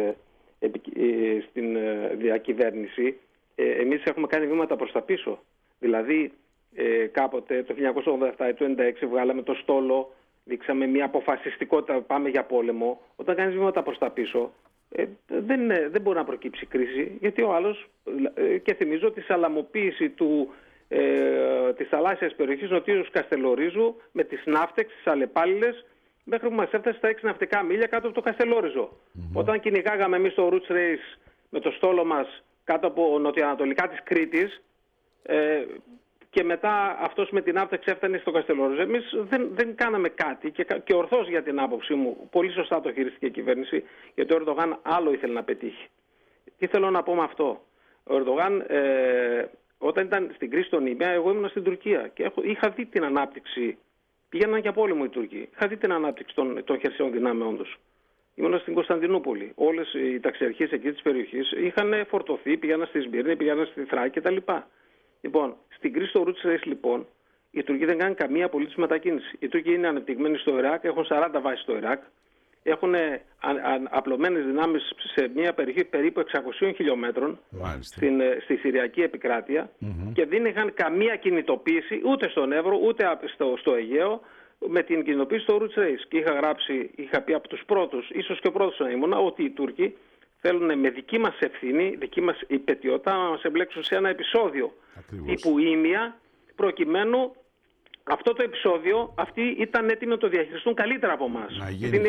στην διακυβέρνηση, εμείς έχουμε κάνει βήματα προς τα πίσω. Δηλαδή, κάποτε το 1987 ή το 1996 βγάλαμε το στόλο, δείξαμε μια αποφασιστικότητα, πάμε για πόλεμο. Όταν κάνεις βήματα προς τα πίσω, δεν μπορεί να προκύψει κρίση, γιατί ο άλλος, και θυμίζω τη σαλαμοποίηση της θαλάσσιας περιοχής νοτίως Καστελορίζου με τις ναύτεξ, τις αλλεπάλληλες, μέχρι που μας έφτασε στα 6 ναυτικά μίλια κάτω από το Καστελόριζο. Όταν κυνηγάγαμε εμείς το Roots Race με το στόλο μας κάτω από νοτιοανατολικά της Κρήτης, και μετά αυτός με την ναύτεξ έφτανε στο Καστελόριζο, εμείς δεν κάναμε κάτι, και ορθώς για την άποψή μου, πολύ σωστά το χειριστήκε η κυβέρνηση, γιατί ο Ερντογάν άλλο ήθελε να πετύχει. Τι θέλω να πω με αυτό? Ο Ερντογάν, όταν ήταν στην κρίση των Ήμια, εγώ ήμουν στην Τουρκία και είχα δει την ανάπτυξη. Πήγαιναν για πόλεμο οι Τούρκοι. Είχα δει την ανάπτυξη των χερσαίων δυνάμεών τους. Ήμουν στην Κωνσταντινούπολη. Όλες οι ταξιαρχίες εκεί της περιοχής είχαν φορτωθεί, πήγαιναν στη Σμύρνη, πήγαιναν στη Θράκη κτλ. Λοιπόν, στην κρίση του Roots Race, λοιπόν, οι Τούρκοι δεν κάνουν καμία απολύτως μετακίνηση. Οι Τούρκοι είναι ανεπτυγμένοι στο Ιράκ, έχουν 40 βάσεις στο Ιράκ, έχουν απλωμένες δυνάμεις σε μια περιοχή περίπου 600 χιλιόμετρων στη Συριακή επικράτεια, και δεν είχαν καμία κινητοποίηση ούτε στον Εύρο ούτε στο Αιγαίο με την κινητοποίηση στο Roots Race. Και είχα πει από τους πρώτους, ίσως και ο πρώτος να ήμουνα, ότι οι Τούρκοι θέλουν με δική μας ευθύνη, δική μας υπετιότητα να μας εμπλέξουν σε ένα επεισόδιο τύπου Ήμια, προκειμένου αυτό το επεισόδιο αυτοί ήταν έτοιμοι να το διαχειριστούν καλύτερα από εμάς.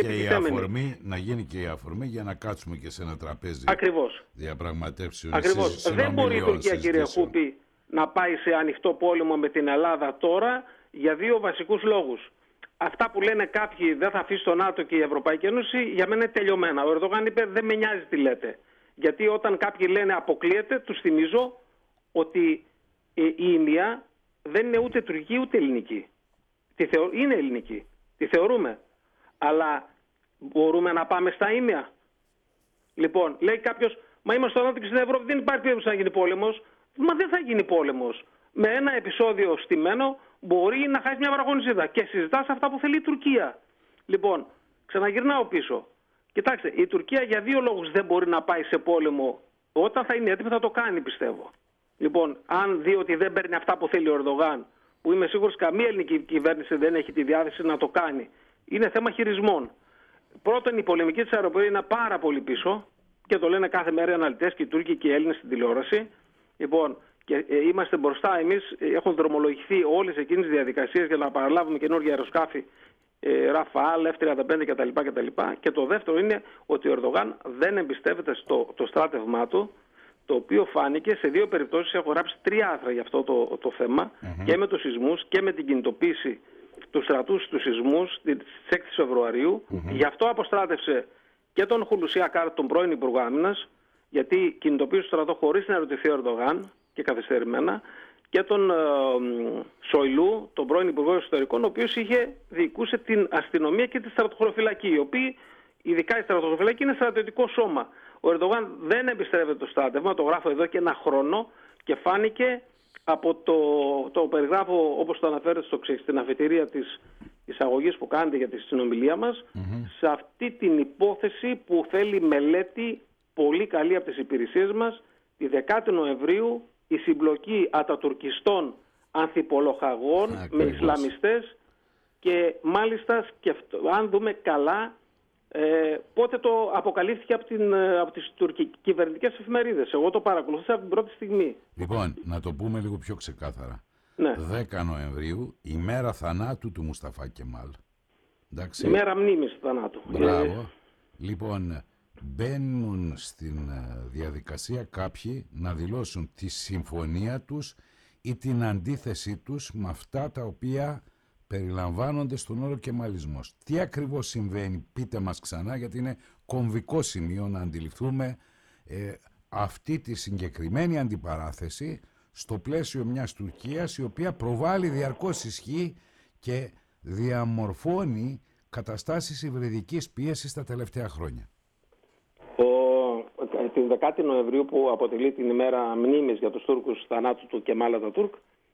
Να γίνει και η αφορμή για να κάτσουμε και σε ένα τραπέζι διαπραγματεύσεων. Ακριβώς. Δεν μπορεί η Τουρκία, κύριε Χούπη, να πάει σε ανοιχτό πόλεμο με την Ελλάδα τώρα για δύο βασικούς λόγους. Αυτά που λένε κάποιοι δεν θα αφήσει το ΝΑΤΟ και η Ευρωπαϊκή Ένωση, για μένα είναι τελειωμένα. Ο Ερντογάν είπε δεν με νοιάζει τι λέτε. Γιατί όταν κάποιοι λένε αποκλείεται, τους θυμίζω ότι η Ήμια δεν είναι ούτε τουρκική ούτε ελληνική. Είναι ελληνική. Τη θεωρούμε. Αλλά μπορούμε να πάμε στα Ήμια? Λοιπόν, λέει κάποιος, μα είμαστε στο ΝΑΤΟ και στην Ευρώπη, δεν υπάρχει περίπτωση να γίνει πόλεμος. Μα δεν θα γίνει πόλεμος. Με ένα επεισόδιο στημένο μπορεί να χάσει μια βραχονισίδα. Και συζητάς αυτά που θέλει η Τουρκία. Λοιπόν, ξαναγυρνάω πίσω. Κοιτάξτε, η Τουρκία για δύο λόγους δεν μπορεί να πάει σε πόλεμο όταν θα είναι έτοιμη θα το κάνει, πιστεύω. Λοιπόν, αν δει ότι δεν παίρνει αυτά που θέλει ο Ερντογάν, που είμαι σίγουρος καμία ελληνική κυβέρνηση δεν έχει τη διάθεση να το κάνει, είναι θέμα χειρισμών. Πρώτον, η πολεμική της αεροπορίας είναι πάρα πολύ πίσω και το λένε κάθε μέρα οι αναλυτές και οι Τούρκοι και οι Έλληνες στην τηλεόραση. Λοιπόν, και είμαστε μπροστά εμείς, έχουν δρομολογηθεί όλες εκείνες τις διαδικασίες για να παραλάβουμε καινούργια αεροσκάφη, Ραφάλ, F-35 κτλ. Και το δεύτερο είναι ότι ο Ερντογάν δεν εμπιστεύεται το στράτευμά του, το οποίο φάνηκε σε δύο περιπτώσεις. Έχω γράψει 3 άρθρα για αυτό το θέμα, και με τους σεισμούς και με την κινητοποίηση του στρατού στους σεισμούς της 6 Φεβρουαρίου. Γι' αυτό αποστράτευσε και τον Χουλουσί Ακάρ, τον πρώην Υπουργό Άμυνας, γιατί κινητοποίησε το στρατό χωρίς να ερωτηθεί ο Ερντογάν και καθυστερημένα, και τον Σοϊλού, τον πρώην Υπουργό Εσωτερικών, ο οποίος διοικούσε την αστυνομία και τη στρατοχωροφυλακή, οι οποίοι, ειδικά η στρατοχωροφυλακή, είναι στρατιωτικό σώμα. Ο Ερντογάν δεν εμπιστεύεται το στράτευμα, το γράφω εδώ και 1 χρόνο, και φάνηκε από το περιγράφω όπως το αναφέρετε στην αφετηρία της εισαγωγής που κάνετε για τη συνομιλία μας, σε αυτή την υπόθεση που θέλει μελέτη πολύ καλή από τις υπηρεσίες μας. Τη 10η Νοεμβρίου η συμπλοκή ατατουρκιστών ανθιπολοχαγών με Ισλαμιστές, και μάλιστα αν δούμε καλά πότε το αποκαλύφθηκε από τις κυβερνητικές εφημερίδες. Εγώ το παρακολουθούσα από την πρώτη στιγμή. Λοιπόν, να το πούμε λίγο πιο ξεκάθαρα. Ναι. 10 Νοεμβρίου, η μέρα θανάτου του Μουσταφά Κεμάλ. Εντάξει. Η μέρα μνήμης του θανάτου. Μπράβο. Λοιπόν, μπαίνουν στην διαδικασία κάποιοι να δηλώσουν τη συμφωνία τους ή την αντίθεσή τους με αυτά τα οποία περιλαμβάνονται στον όρο κεμαλισμός. Τι ακριβώς συμβαίνει, πείτε μας ξανά, γιατί είναι κομβικό σημείο να αντιληφθούμε αυτή τη συγκεκριμένη αντιπαράθεση στο πλαίσιο μιας Τουρκίας η οποία προβάλλει διαρκώς ισχύ και διαμορφώνει καταστάσεις υβριδικής πίεσης τα τελευταία χρόνια. Την 10η Νοεμβρίου, που αποτελεί την ημέρα μνήμης για τους Τούρκους θανάτου του Κεμάλ Ατατούρκ,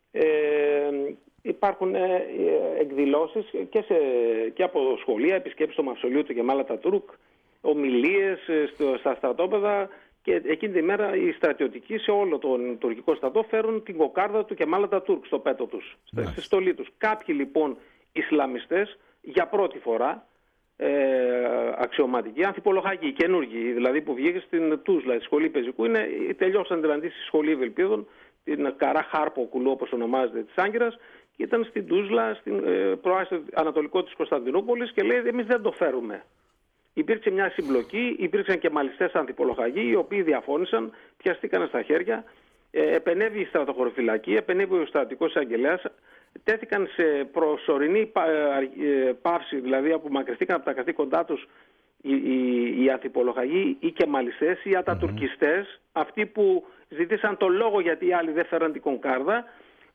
υπάρχουν εκδηλώσεις και από σχολεία, επισκέψεις στο μαυσολείο του Κεμάλ Ατατούρκ, ομιλίες στα στρατόπεδα, και εκείνη τη μέρα οι στρατιωτικοί σε όλο τον τουρκικό στρατό φέρουν την κοκάρδα του Κεμάλ Ατατούρκ στο πέτο τους, στη στολή τους. Κάποιοι λοιπόν Ισλαμιστές για πρώτη φορά, αξιωματικοί, ανθιπολοχαγοί, καινούργοι, δηλαδή που βγήκε στην Τούσλα, στη σχολή πεζικού, τελειώσαν δηλαδή στη σχολή Ευελπίδων, την Καρά Χάρποκουλου όπως ονομάζεται, της Άγκυρας, και ήταν στην Τούσλα, στην προάστιο ανατολικό της Κωνσταντινούπολης, και λέει εμείς δεν το φέρουμε. Υπήρξε μια συμπλοκή, υπήρξαν και μαλιστές ανθιπολοχαγοί, οι οποίοι διαφώνησαν, πιαστήκαν στα χέρια, επενέβη η στρατοχωροφυλακή, επενέβη ο στρατικός εισαγγελέας, τέθηκαν σε προσωρινή πάυση, δηλαδή απομακρυνθήκαν από τα καθήκοντά τους οι ανθιπολοχαγοί ή και μαλιστές ή ατατουρκιστές, αυτοί που ζητήσαν το λόγο γιατί οι άλλοι δεν φέραν την κονκάρδα,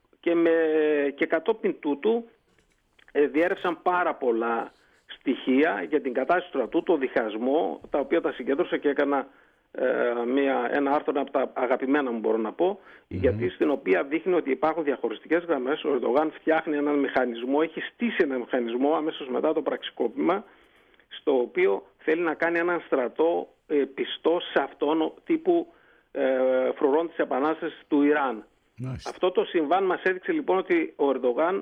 και κατόπιν τούτου διέρευσαν πάρα πολλά στοιχεία για την κατάσταση του στρατού, το διχασμό, τα οποία τα συγκέντρωσα και έκανα ένα άρθρο από τα αγαπημένα μου, μπορώ να πω, γιατί στην οποία δείχνει ότι υπάρχουν διαχωριστικές γραμμές. Ο Ερντογάν φτιάχνει έναν μηχανισμό, έχει στήσει έναν μηχανισμό αμέσως μετά το πραξικόπημα, στο οποίο θέλει να κάνει έναν στρατό πιστό σε αυτόν τύπου φρουρών της Επανάστασης του Ιράν. Αυτό το συμβάν μας έδειξε λοιπόν ότι ο Ερντογάν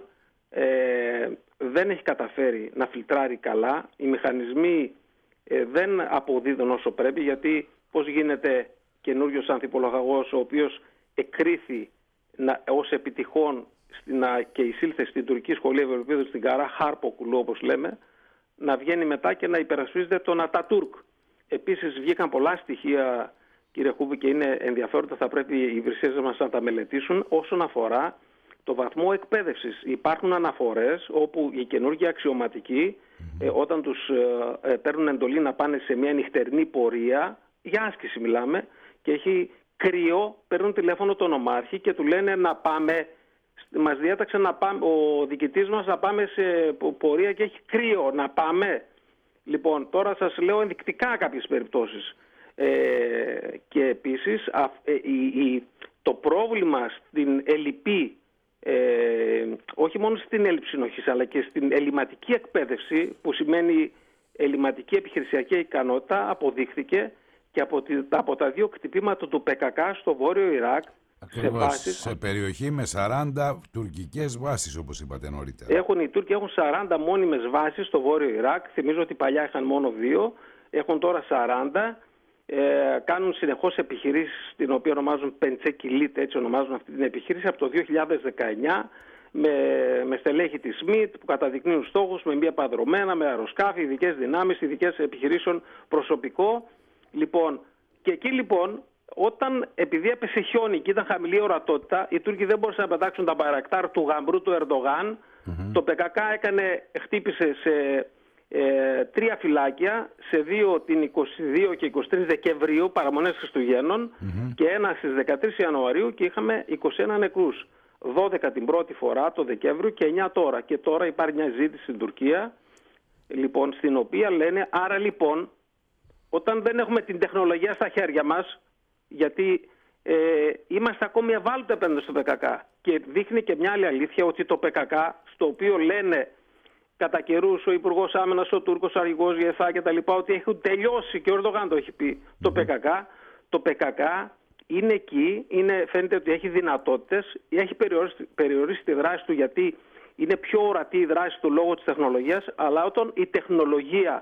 δεν έχει καταφέρει να φιλτράρει καλά. Οι μηχανισμοί δεν αποδίδουν όσο πρέπει, γιατί πώς γίνεται καινούριος ανθιπολοχαγός, ο οποίος εκκρίθη ως επιτυχών και εισήλθε στην τουρκική σχολή Ευελπίδων, στην Καρά Χάρποκουλου όπως λέμε, να βγαίνει μετά και να υπερασπίζεται τον Ατατούρκ. Επίσης βγήκαν πολλά στοιχεία, κύριε Χούβη, και είναι ενδιαφέροντα, θα πρέπει οι υπηρεσίες μας να τα μελετήσουν, όσον αφορά το βαθμό εκπαίδευσης. Υπάρχουν αναφορές όπου οι καινούργιοι αξιωματικοί, όταν τους παίρνουν εντολή να πάνε σε μια νυχτερινή πορεία, για άσκηση μιλάμε, και έχει κρύο, παίρνουν τηλέφωνο τον ομάρχη και του λένε να πάμε, μας διέταξε να πάμε, ο διοικητής μας, να πάμε σε πορεία και έχει κρύο, να πάμε. Λοιπόν, τώρα σας λέω ενδεικτικά κάποιες περιπτώσεις. Και επίσης το πρόβλημα στην ελλειπή, όχι μόνο στην έλλειψη συνοχής, αλλά και στην ελληματική εκπαίδευση, που σημαίνει ελληματική επιχειρησιακή ικανότητα, αποδείχθηκε και από τα δύο χτυπήματα του ΠΚΚ στο βόρειο Ιράκ. Ακριβώς, σε περιοχή με 40 τουρκικές βάσεις, όπως είπατε νωρίτερα. Οι Τούρκοι έχουν 40 μόνιμες βάσεις στο βόρειο Ιράκ. Θυμίζω ότι παλιά είχαν μόνο 2, έχουν τώρα 40. Κάνουν συνεχώς επιχειρήσεις, την οποία ονομάζουν Πεντσεκιλίτ, έτσι ονομάζουν αυτή την επιχείρηση, από το 2019, με στελέχη της ΣΜΙΤ που καταδεικνύουν στόχους, με μη επανδρωμένα, με αεροσκάφη, ειδικές δυνάμεις, ειδικές επιχειρήσεων, προσωπικό. Λοιπόν, και εκεί λοιπόν, επειδή έπεσε χιόνι και ήταν χαμηλή ορατότητα, οι Τούρκοι δεν μπορούσαν να πετάξουν τα μπαϊρακτάρ του γαμπρού του Ερντογάν. Το ΠΚΚ χτύπησε σε 3 φυλάκια, σε 2 την 22 και 23 Δεκεμβρίου, παραμονές Χριστουγέννων, και ένα στις 13 Ιανουαρίου, και είχαμε 21 νεκρούς. 12 την πρώτη φορά το Δεκέμβριο και 9 τώρα. Και τώρα υπάρχει μια ζήτηση στην Τουρκία, λοιπόν, στην οποία λένε, άρα λοιπόν, όταν δεν έχουμε την τεχνολογία στα χέρια μας, γιατί είμαστε ακόμη ευάλωτοι απέναντι στο ΠΚΚ, και δείχνει και μια άλλη αλήθεια, ότι το ΠΚΚ, στο οποίο λένε κατά καιρούς ο Υπουργός Άμυνας, ο Τούρκος Αρχηγός Γεθά και τα λοιπά, ότι έχουν τελειώσει, και ο Ερντογάν το έχει πει, το ΠΚΚ είναι εκεί, φαίνεται ότι έχει δυνατότητες, έχει περιορίσει τη δράση του, γιατί είναι πιο ορατή η δράση του λόγω της τεχνολογίας, αλλά όταν η τεχνολογία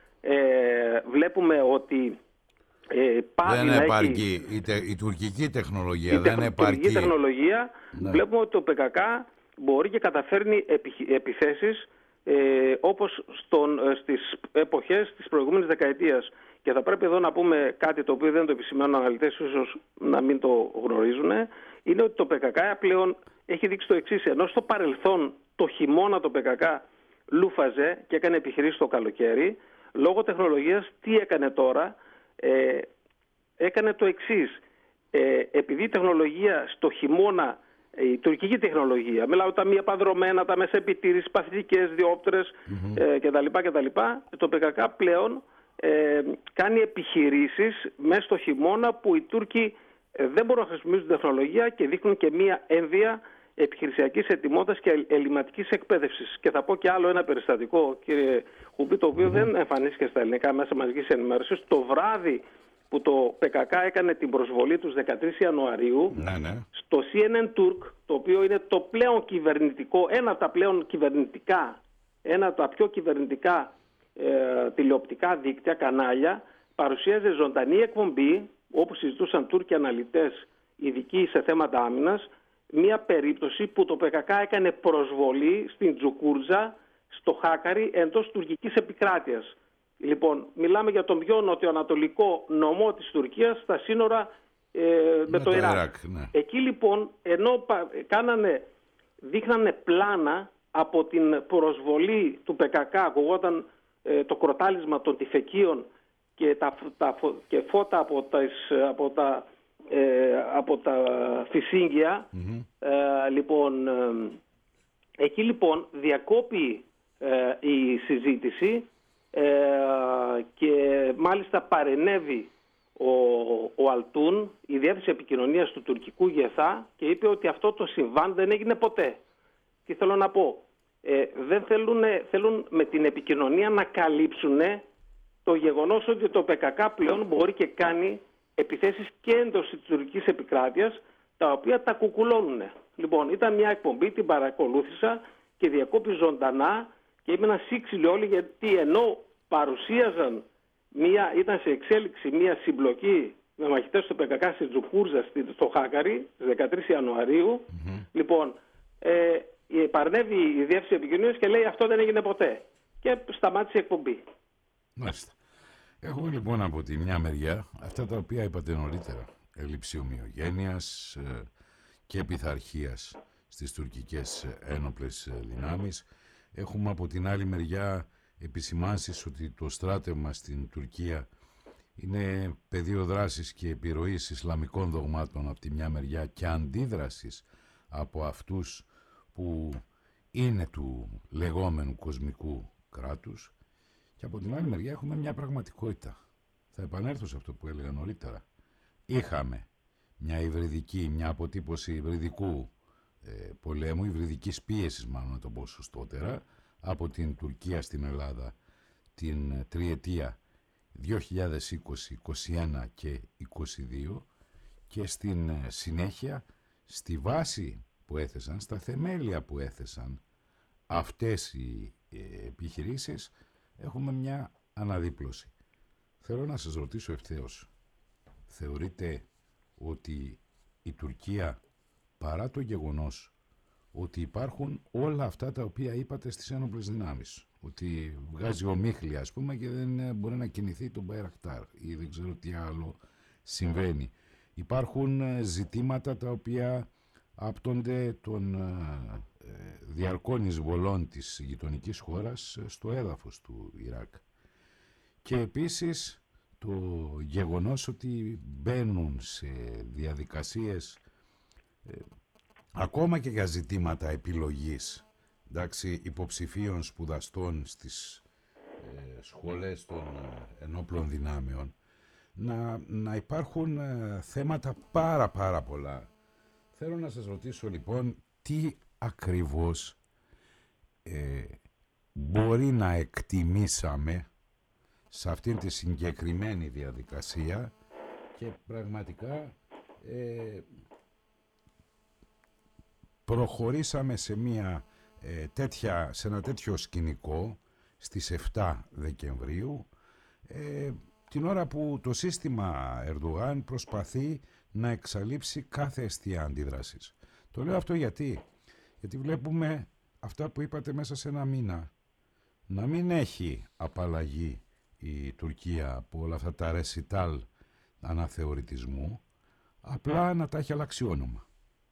βλέπουμε ότι δεν επαρκεί, η τουρκική τεχνολογία δεν επαρκεί. Η τουρκική τεχνολογία, βλέπουμε ότι το ΠΚΚ μπορεί και καταφέρνει επιθέσεις όπως στις εποχές της προηγούμενης δεκαετίας. Και θα πρέπει εδώ να πούμε κάτι το οποίο δεν το επισημαίνουν αναλυτές, ίσως να μην το γνωρίζουν, είναι ότι το ΠΚΚ πλέον έχει δείξει το εξής. Ενώ στο παρελθόν το χειμώνα το ΠΚΚ λούφαζε και έκανε επιχειρήσεις το καλοκαίρι, λόγω τεχνολογίας τι έκανε τώρα? Έκανε το εξής. Επειδή η τεχνολογία στο χειμώνα, η τουρκική τεχνολογία, μιλάω τα μη επανδρωμένα, τα μέσα επιτήρησης, παθητικές, διόπτρες κτλ. Το ΠΚΚ πλέον κάνει επιχειρήσεις μέσα στο χειμώνα που οι Τούρκοι δεν μπορούν να χρησιμοποιήσουν τεχνολογία και δείχνουν και μία έμβια επιχειρησιακής ετοιμότητας και ελληματικής εκπαίδευσης. Και θα πω και άλλο ένα περιστατικό, κύριε Χουμπή, το οποίο δεν εμφανίστηκε στα ελληνικά μέσα μαζικής ενημέρωσης. Το βράδυ που το ΠΚΚ έκανε την προσβολή τους 13 Ιανουαρίου, στο CNN Turk, το οποίο είναι το πλέον κυβερνητικό, ένα από τα πιο κυβερνητικά τηλεοπτικά δίκτυα, κανάλια, παρουσίαζε ζωντανή εκπομπή, όπου συζητούσαν Τούρκοι αναλυτές ειδικοί σε θέματα άμυνας, μία περίπτωση που το ΠΚΚ έκανε προσβολή στην Τζουκούρτζα, στο Χάκαρι, εντός τουρκικής επικράτειας. Λοιπόν, μιλάμε για τον πιο νοτιοανατολικό νομό της Τουρκίας, στα σύνορα με το Ιράκ. Εκεί λοιπόν, ενώ δείχνανε πλάνα από την προσβολή του ΠΚΚ, ακουγόταν το κροτάλισμα των τυφεκίων και φώτα από τα φυσίγγια. Λοιπόν, εκεί λοιπόν διακόπη η συζήτηση και μάλιστα παρενέβη ο Αλτούν, η διεύθυνση επικοινωνίας του τουρκικού Γεθά, και είπε ότι αυτό το συμβάν δεν έγινε ποτέ. Τι θέλω να πω? Θέλουν με την επικοινωνία να καλύψουν το γεγονός ότι το ΠΚΚ πλέον μπορεί και κάνει επιθέσεις και εντός της τουρκικής επικράτειας, τα οποία τα κουκουλώνουν. Λοιπόν, ήταν μια εκπομπή, την παρακολούθησα και διακόπη ζωντανά και ήμουν σύξυλοι όλοι, γιατί ενώ παρουσίαζαν ήταν σε εξέλιξη μια συμπλοκή με μαχητές του ΠΚΚ στη Τζουκούρτζα, στο Χάκαρι, στις 13 Ιανουαρίου, λοιπόν, παρνεύει η διεύθυνση επικοινωνίας και λέει αυτό δεν έγινε ποτέ. Και σταμάτησε η εκπομπή. Μάλιστα. Έχουμε λοιπόν από τη μια μεριά αυτά τα οποία είπατε νωρίτερα. Έλλειψη ομοιογένειας και πειθαρχίας στις τουρκικές ένοπλες δυνάμεις. Έχουμε από την άλλη μεριά επισημάνσεις ότι το στράτευμα στην Τουρκία είναι πεδίο δράσης και επιρροής ισλαμικών δογμάτων από τη μια μεριά και αντίδρασης από αυτούς που είναι του λεγόμενου κοσμικού κράτους, και από την άλλη μεριά έχουμε μια πραγματικότητα. Θα επανέλθω σε αυτό που έλεγα νωρίτερα. Είχαμε μια αποτύπωση υβριδικού πολέμου, υβριδικής πίεσης μάλλον να το πω σωστότερα, από την Τουρκία στην Ελλάδα την τριετία 2020, 21 και 22 και στην συνέχεια στη βάση που έθεσαν, στα θεμέλια που έθεσαν αυτές οι επιχειρήσεις έχουμε μια αναδίπλωση. Θέλω να σας ρωτήσω ευθέως, θεωρείτε ότι η Τουρκία, παρά το γεγονός ότι υπάρχουν όλα αυτά τα οποία είπατε στις ένοπλες δυνάμεις, ότι βγάζει ομίχλη ας πούμε και δεν μπορεί να κινηθεί τον Μπαϊρακτάρ ή δεν ξέρω τι άλλο συμβαίνει, υπάρχουν ζητήματα τα οποία άπτονται των διαρκών εισβολών της γειτονικής χώρας στο έδαφος του Ιράκ, και επίσης το γεγονός ότι μπαίνουν σε διαδικασίες ακόμα και για ζητήματα επιλογής, εντάξει, υποψηφίων σπουδαστών στις σχολές των ενόπλων δυνάμεων, να υπάρχουν θέματα πάρα πολλά. Θέλω να σας ρωτήσω λοιπόν τι ακριβώς μπορεί να εκτιμήσαμε σε αυτήν τη συγκεκριμένη διαδικασία και πραγματικά προχωρήσαμε σε σε ένα τέτοιο σκηνικό στις 7 Δεκεμβρίου, την ώρα που το σύστημα Ερντογάν προσπαθεί να εξαλείψει κάθε αιστεία αντίδρασης. Το λέω αυτό γιατί βλέπουμε αυτά που είπατε μέσα σε ένα μήνα, να μην έχει απαλλαγή η Τουρκία από όλα αυτά τα ρεσιτάλ αναθεωρητισμού, απλά να τα έχει αλλάξει όνομα.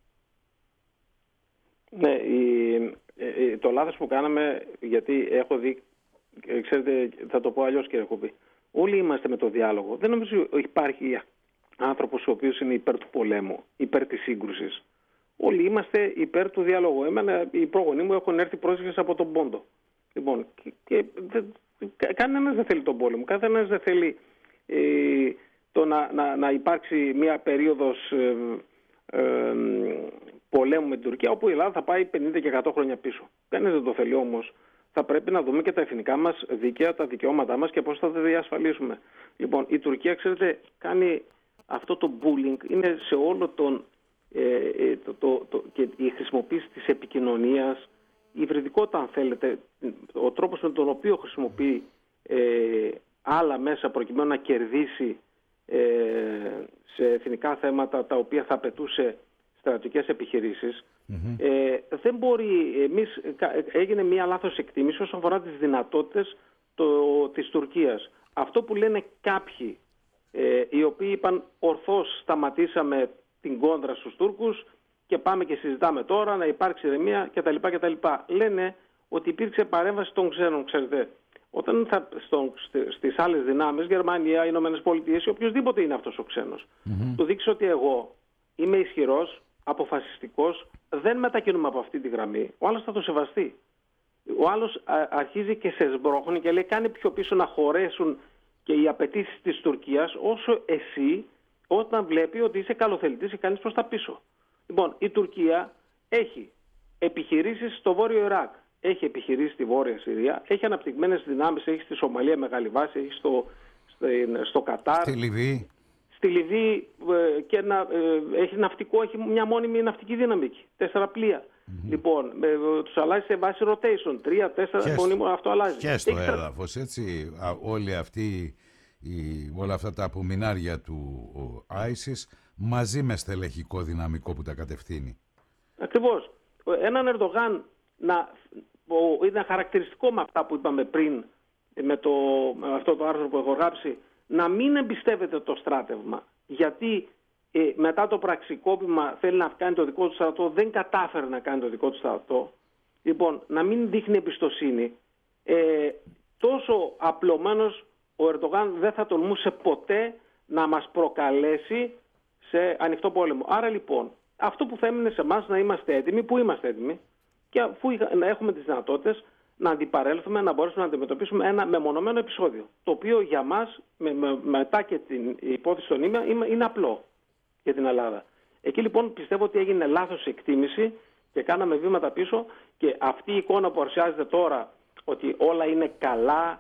Ναι, το λάθος που κάναμε, γιατί έχω δει, ξέρετε, θα το πω αλλιώς κύριε Κουμπή, όλοι είμαστε με το διάλογο. Δεν νομίζω ότι υπάρχει άνθρωπος ο οποίος είναι υπέρ του πολέμου, υπέρ της σύγκρουσης. Όλοι είμαστε υπέρ του διάλογου. Εμένα, οι πρόγονοί μου έχουν έρθει πρόσφυγες από τον Πόντο. Λοιπόν, κανένας δεν θέλει τον πόλεμο, κανένας δεν θέλει να υπάρξει μια περίοδος πολέμου με την Τουρκία, όπου η Ελλάδα θα πάει 50 και 100 χρόνια πίσω. Κανένας δεν το θέλει όμως. Θα πρέπει να δούμε και τα εθνικά μας δίκαια, τα δικαιώματά μας και πώς θα τα διασφαλίσουμε. Λοιπόν, η Τουρκία, ξέρετε, κάνει αυτό το bullying, είναι σε όλο τον και η χρησιμοποίηση της επικοινωνίας, η υβριδικότητα αν θέλετε, ο τρόπος με τον οποίο χρησιμοποιεί άλλα μέσα προκειμένου να κερδίσει σε εθνικά θέματα τα οποία θα απαιτούσε στρατιωτικές επιχειρήσεις. Δεν μπορεί, έγινε μία λάθος εκτίμηση όσον αφορά τις δυνατότητες της Τουρκίας. Αυτό που λένε κάποιοι οι οποίοι είπαν ορθώς σταματήσαμε την κόντρα στους Τούρκους και πάμε και συζητάμε τώρα να υπάρξει ηρεμία κτλ. Λένε ότι υπήρξε παρέμβαση των ξένων, ξέρετε. Όταν στις άλλες δυνάμεις, Γερμανία, Ηνωμένες Πολιτείες ή οποιοδήποτε είναι αυτός ο ξένος, του δείξει ότι εγώ είμαι ισχυρός, αποφασιστικός, δεν μετακινούμε από αυτή τη γραμμή, ο άλλος θα το σεβαστεί. Ο άλλος αρχίζει και σε σμπρώχνει και λέει κάνει πιο πίσω να χωρέσουν και οι απαιτήσεις της Τουρκίας, όσο εσύ όταν βλέπει ότι είσαι καλοθελητής και κάνεις προς τα πίσω. Λοιπόν, η Τουρκία έχει επιχειρήσεις στο Βόρειο Ιράκ, έχει επιχειρήσεις στη Βόρεια Συρία, έχει αναπτυγμένες δυνάμεις, έχει στη Σομαλία μεγάλη βάση, έχει στο Κατάρ. Στη Λιβύη. Στη Λιβύη έχει ναυτικό, έχει μια μόνιμη ναυτική δύναμη εκεί, 4 πλοία. Λοιπόν, τους αλλάζει σε βάση rotation, 3-4 μόνιμο, αυτό αλλάζει. Και στο έδαφος, έτσι, όλα αυτά τα απομεινάρια του ISIS μαζί με στελεχικό δυναμικό που τα κατευθύνει. Ακριβώς. Έναν Ερντογάν είναι χαρακτηριστικό με αυτά που είπαμε πριν, με αυτό το άρθρο που έχω γράψει, να μην εμπιστεύεται το στράτευμα. Γιατί μετά το πραξικόπημα θέλει να κάνει το δικό του στρατό, δεν κατάφερε να κάνει το δικό του στρατό. Λοιπόν, να μην δείχνει εμπιστοσύνη. Τόσο απλωμένος ο Ερντογάν δεν θα τολμούσε ποτέ να μας προκαλέσει σε ανοιχτό πόλεμο. Άρα λοιπόν, αυτό που θα έμεινε σε εμάς να είμαστε έτοιμοι, που είμαστε έτοιμοι, και αφού να έχουμε τις δυνατότητες να αντιπαρέλθουμε, να μπορέσουμε να αντιμετωπίσουμε ένα μεμονωμένο επεισόδιο. Το οποίο για μας, μετά και την υπόθεση των ΗΜΑ, είναι απλό για την Ελλάδα. Εκεί λοιπόν πιστεύω ότι έγινε λάθος εκτίμηση και κάναμε βήματα πίσω, και αυτή η εικόνα που παρουσιάζεται τώρα ότι όλα είναι καλά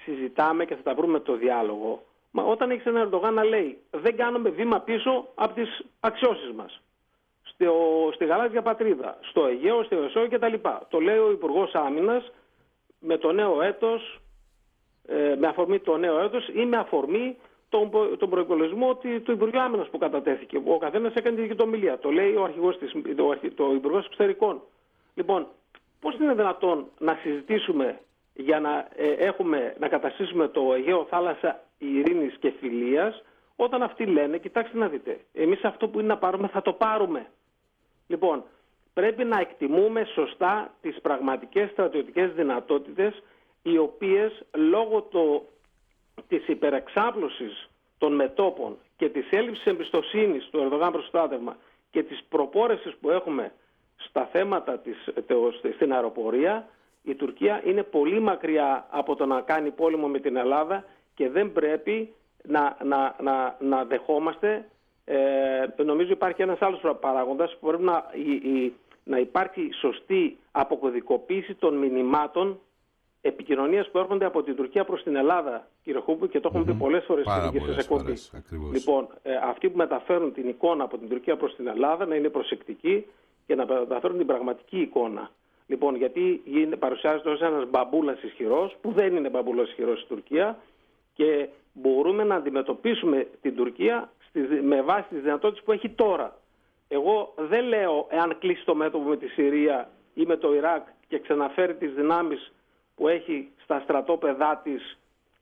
συζητάμε και θα τα βρούμε το διάλογο. Μα όταν έχεις έναν Ερντογάν να λέει δεν κάνουμε βήμα πίσω από τις αξιώσεις μας, στη γαλάζια πατρίδα, στο Αιγαίο, στη Μεσόγειο κτλ. Το λέει ο Υπουργός Άμυνας με το νέο έτος, με αφορμή το νέο έτος ή με αφορμή τον προϋπολογισμό του Υπουργείου Άμυνας που κατατέθηκε. Ο καθένας έκανε τη δική του ομιλία. Το λέει ο αρχηγός το Υπουργός Εξωτερικών. Λοιπόν, πώς είναι δυνατόν να συζητήσουμε για να καταστήσουμε το Αιγαίο θάλασσα ειρήνης και φιλίας, όταν αυτοί λένε, κοιτάξτε να δείτε, εμείς αυτό που είναι να πάρουμε θα το πάρουμε. Λοιπόν, πρέπει να εκτιμούμε σωστά τις πραγματικές στρατιωτικές δυνατότητες, οι οποίες λόγω της υπερεξάπλωσης των μετώπων και της έλλειψης εμπιστοσύνης του Ερντογάν προς το στράτευμα και της προπόρεσης που έχουμε στα θέματα στην αεροπορία, η Τουρκία είναι πολύ μακριά από το να κάνει πόλεμο με την Ελλάδα και δεν πρέπει να δεχόμαστε. Νομίζω υπάρχει ένας άλλος παράγοντας που πρέπει να υπάρχει σωστή αποκωδικοποίηση των μηνυμάτων επικοινωνίας που έρχονται από την Τουρκία προς την Ελλάδα, κύριε Χούπου, και το έχουμε πει πολλές φορές στην δική σας εκπομπή. Λοιπόν, αυτοί που μεταφέρουν την εικόνα από την Τουρκία προς την Ελλάδα να είναι προσεκτικοί και να μεταφέρουν την πραγματική εικόνα. Λοιπόν, γιατί παρουσιάζεται ως ένας μπαμπούλας ισχυρός, που δεν είναι μπαμπούλας ισχυρός στην Τουρκία, και μπορούμε να αντιμετωπίσουμε την Τουρκία με βάση τις δυνατότητες που έχει τώρα. Εγώ δεν λέω εάν κλείσει το μέτωπο με τη Συρία ή με το Ιράκ και ξαναφέρει τις δυνάμεις που έχει στα στρατόπεδά της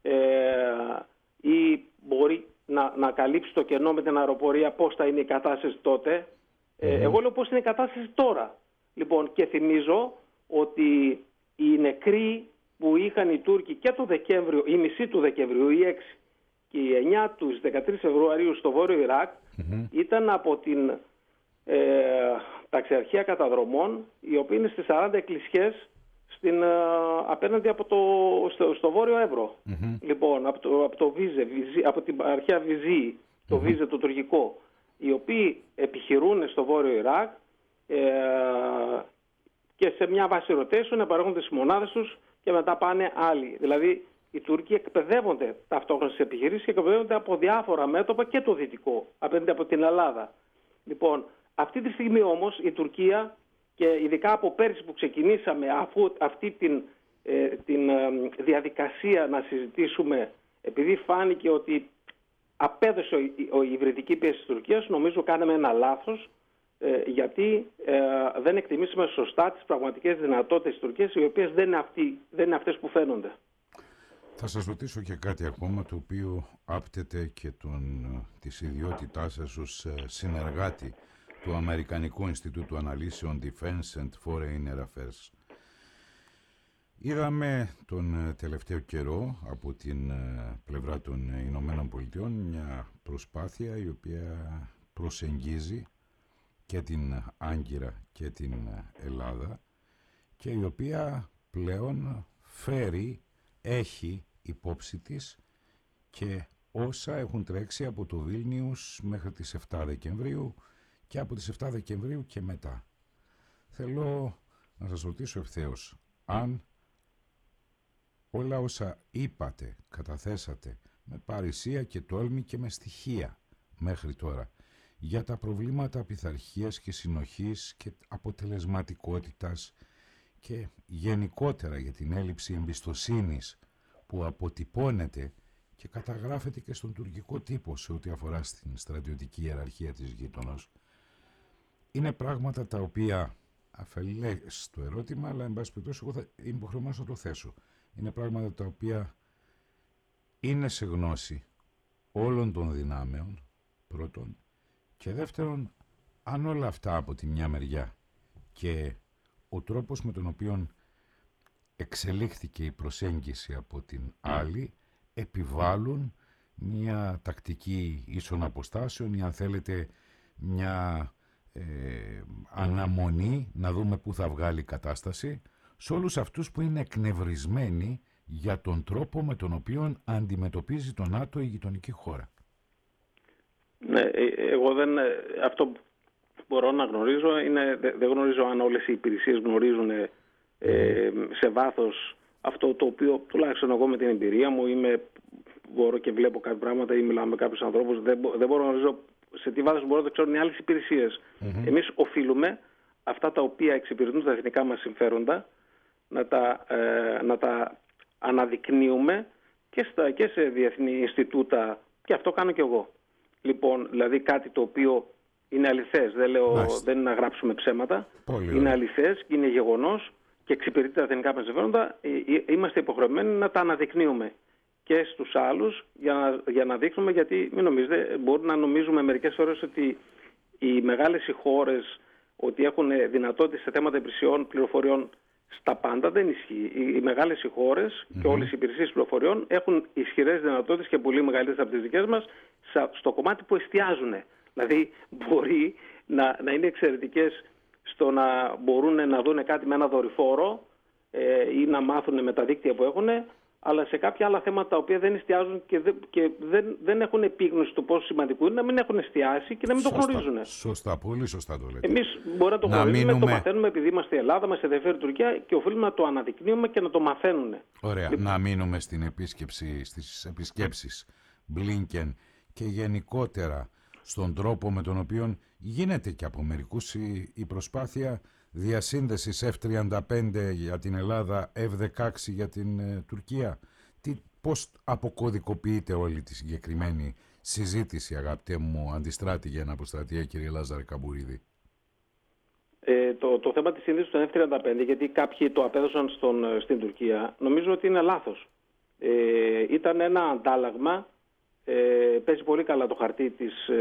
ή μπορεί να καλύψει το κενό με την αεροπορία, πώς θα είναι η κατάσταση τότε. Εγώ λέω πώς είναι η κατάσταση τώρα. Λοιπόν, και θυμίζω ότι οι νεκροί που είχαν οι Τούρκοι και το Δεκέμβριο, η μισή του Δεκεμβρίου, οι 6 και οι 9 του 13 Φεβρουαρίου στο Βόρειο Ιράκ, ήταν από την ταξιαρχία καταδρομών, η οποία είναι στις 40 εκκλησιές απέναντι στο Βόρειο Εύρο. Λοιπόν, από το Βίζε, από την αρχαία Βυζή, το Βίζε το τουρκικό, οι οποίοι επιχειρούν στο Βόρειο Ιράκ και σε μια βάση rotation παρέχονται στις μονάδες τους και μετά πάνε άλλοι. Δηλαδή οι Τούρκοι εκπαιδεύονται ταυτόχρονα στις επιχειρήσεις και εκπαιδεύονται από διάφορα μέτωπα και το δυτικό, απέναντι από την Ελλάδα. Λοιπόν, αυτή τη στιγμή όμως η Τουρκία, και ειδικά από πέρσι που ξεκινήσαμε αυτή την διαδικασία να συζητήσουμε, επειδή φάνηκε ότι απέδωσε η υβριδική πίεση της Τουρκίας, νομίζω κάναμε ένα λάθος, γιατί δεν εκτιμήσαμε σωστά τις πραγματικές δυνατότητες της Τουρκίας, οι οποίες δεν είναι αυτές που φαίνονται. Θα σας ρωτήσω και κάτι ακόμα, το οποίο άπτεται και της ιδιότητάς σας ως συνεργάτη του Αμερικανικού Ινστιτούτου Αναλύσεων Defense and Foreign Affairs. Είδαμε τον τελευταίο καιρό από την πλευρά των Ηνωμένων Πολιτειών μια προσπάθεια η οποία προσεγγίζει και την Άγκυρα και την Ελλάδα και η οποία πλέον έχει υπόψη της και όσα έχουν τρέξει από το Βίλνιους μέχρι τις 7 Δεκεμβρίου και από τις 7 Δεκεμβρίου και μετά. Θέλω να σας ρωτήσω ευθέως, αν όλα όσα είπατε, καταθέσατε με παρησία και τόλμη και με στοιχεία μέχρι τώρα για τα προβλήματα πειθαρχίας και συνοχής και αποτελεσματικότητας και γενικότερα για την έλλειψη εμπιστοσύνης που αποτυπώνεται και καταγράφεται και στον τουρκικό τύπο σε ό,τι αφορά στην στρατιωτική ιεραρχία της γείτονος, είναι πράγματα τα οποία αφελές το ερώτημα, αλλά εν πάση περιπτώσει εγώ θα είμαι υποχρεωμένος να το θέσω. Είναι πράγματα τα οποία είναι σε γνώση όλων των δυνάμεων, πρώτον, και δεύτερον, αν όλα αυτά από τη μια μεριά και ο τρόπος με τον οποίο εξελίχθηκε η προσέγγιση από την άλλη επιβάλλουν μια τακτική ίσων αποστάσεων ή αν θέλετε μια αναμονή να δούμε πού θα βγάλει η κατάσταση σε όλους αυτούς που είναι εκνευρισμένοι για τον τρόπο με τον οποίο αντιμετωπίζει το ΝΑΤΟ η γειτονική χώρα. Ναι, εγώ αυτό που μπορώ να γνωρίζω δεν γνωρίζω αν όλες οι υπηρεσίες γνωρίζουν σε βάθος αυτό το οποίο τουλάχιστον εγώ με την εμπειρία μου μπορώ και βλέπω κάποια πράγματα ή μιλάω με κάποιους ανθρώπους, δεν μπορώ να γνωρίζω σε τι βάθος μπορώ να το ξέρουν οι άλλες υπηρεσίες. Εμείς οφείλουμε αυτά τα οποία εξυπηρετούν τα εθνικά μας συμφέροντα να τα αναδεικνύουμε και σε διεθνή Ινστιτούτα, και αυτό κάνω και εγώ. Λοιπόν, δηλαδή κάτι το οποίο είναι αληθές, δεν είναι να γράψουμε ψέματα, είναι αληθές και είναι γεγονός και εξυπηρετεί τα εθνικά μας συμφέροντα, είμαστε υποχρεωμένοι να τα αναδεικνύουμε και στους άλλους για να δείχνουμε, γιατί μην νομίζετε, μπορεί να νομίζουμε μερικές φορές ότι οι μεγάλες χώρες ότι έχουν δυνατότητες σε θέματα υπηρεσιών πληροφοριών στα πάντα. Δεν ισχύει. Οι μεγάλες χώρες και όλες οι υπηρεσίες πληροφοριών έχουν ισχυρές δυνατότητες και πολύ μεγαλύτερες από τις δικές μας στο κομμάτι που εστιάζουν. Δηλαδή μπορεί να είναι εξαιρετικές στο να μπορούν να δουν κάτι με ένα δορυφόρο ή να μάθουν με τα δίκτυα που έχουν, αλλά σε κάποια άλλα θέματα τα οποία δεν εστιάζουν και δεν έχουν επίγνωση του πόσο σημαντικό είναι να μην έχουν εστιάσει και να μην το γνωρίζουν. Σωστά, πολύ σωστά το λέτε. Εμείς μπορούμε να το γνωρίζουμε, το μαθαίνουμε επειδή είμαστε Ελλάδα, μας ενδιαφέρει η Τουρκία και οφείλουμε να το αναδεικνύουμε και να το μαθαίνουν. Ωραία. Να μείνουμε στις επισκέψεις Μπλίνκεν και γενικότερα στον τρόπο με τον οποίο γίνεται και από μερικούς η προσπάθεια διασύνδεσης F-35 για την Ελλάδα, F-16 για την Τουρκία. Πώς αποκωδικοποιείται όλη τη συγκεκριμένη συζήτηση, αγαπητέ μου αντιστράτη για ένα αποστρατεία, κύριε Λάζαρε Καμπουρίδη? Το θέμα της σύνδεσης των F-35, γιατί κάποιοι το απέδωσαν στην Τουρκία, νομίζω ότι είναι λάθος. Ήταν ένα αντάλλαγμα, παίζει πολύ καλά το χαρτί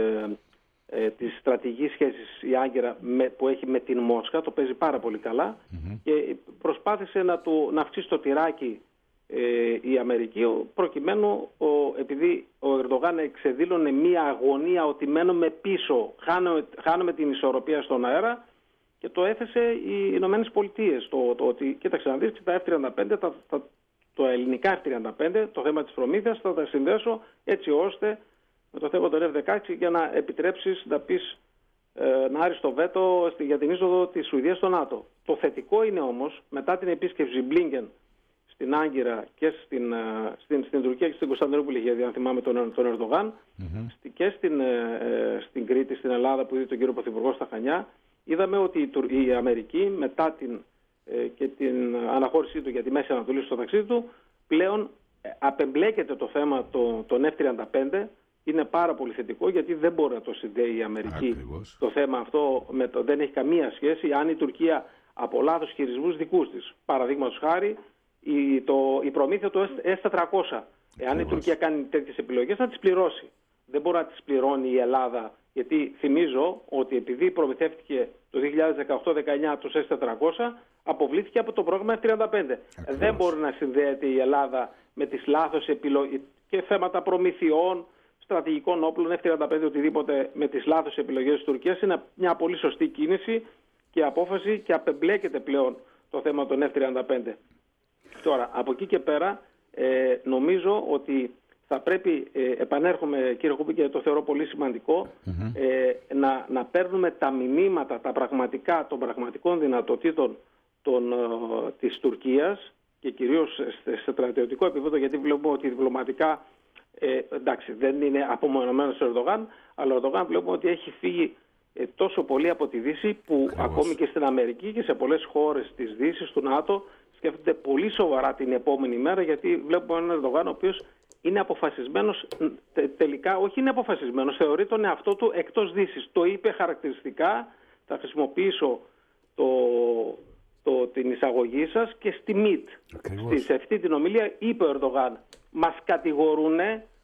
της στρατηγικής σχέσης η Άγκυρα που έχει με την Μόσχα, το παίζει πάρα πολύ καλά και προσπάθησε να αυξήσει το τυράκι η Αμερική, προκειμένου επειδή ο Ερντογάν εξεδήλωνε μία αγωνία ότι μένουμε πίσω, χάνουμε την ισορροπία στον αέρα, και το έθεσε οι Ηνωμένες Πολιτείες, το ότι κοίταξε να δεις, και τα F-35, το ελληνικά F-35, το θέμα της προμήθειας θα τα συνδέσω έτσι ώστε με το θέμα των F-16 για να επιτρέψεις να πεις να άρεις το βέτο για την είσοδο της Σουηδίας στο ΝΑΤΟ. Το θετικό είναι όμως, μετά την επίσκεψη Μπλίνκεν στην Άγκυρα και στην Τουρκία και στην Κωνσταντινούπολη, γιατί αν θυμάμαι τον Ερντογάν, και στην Κρήτη, στην Ελλάδα που είδε τον κύριο Πρωθυπουργό στα Χανιά, είδαμε ότι η Αμερική μετά και την αναχώρησή του για τη Μέση Ανατολή στο ταξίδι του, πλέον απεμπλέκεται το θέμα των F-35. Είναι πάρα πολύ θετικό, γιατί δεν μπορεί να το συνδέει η Αμερική. Ακριβώς. Το θέμα αυτό δεν έχει καμία σχέση αν η Τουρκία από λάθος χειρισμούς δικούς της, παραδείγματος χάρη η προμήθεια του S-400, εάν η Τουρκία κάνει τέτοιες επιλογές θα τις πληρώσει. Δεν μπορεί να τις πληρώνει η Ελλάδα, γιατί θυμίζω ότι επειδή προμηθεύτηκε το 2018-19 το S-400, αποβλήθηκε από το πρόγραμμα F-35. Δεν μπορεί να συνδέεται η Ελλάδα με τις λάθος επιλογές και θέματα προμηθειών, στρατηγικών όπλων, F-35, οτιδήποτε, με τις λάθος επιλογές της Τουρκίας. Είναι μια πολύ σωστή κίνηση και απόφαση και απεμπλέκεται πλέον το θέμα των F-35. Τώρα, από εκεί και πέρα, νομίζω ότι θα πρέπει, επανέρχομαι κύριε Κούπη και το θεωρώ πολύ σημαντικό, να παίρνουμε τα μηνύματα, τα πραγματικά, των πραγματικών δυνατοτήτων της Τουρκίας και κυρίως σε στρατιωτικό επίπεδο, γιατί βλέπουμε ότι διπλωματικά εντάξει, δεν είναι απομονωμένος ο Ερντογάν, αλλά ο Ερντογάν βλέπουμε ότι έχει φύγει τόσο πολύ από τη Δύση που ακόμη και στην Αμερική και σε πολλές χώρες της Δύσης, του ΝΑΤΟ, σκέφτονται πολύ σοβαρά την επόμενη μέρα, γιατί βλέπουμε έναν Ερντογάν ο οποίος είναι αποφασισμένος, τελικά όχι είναι αποφασισμένος, θεωρεί τον εαυτό του εκτός Δύσης. Το είπε χαρακτηριστικά, θα χρησιμοποιήσω την εισαγωγή σας, και στη ΜΙΤ. Σε αυτή την ομιλία είπε ο Ερντογάν, μας κατηγορούν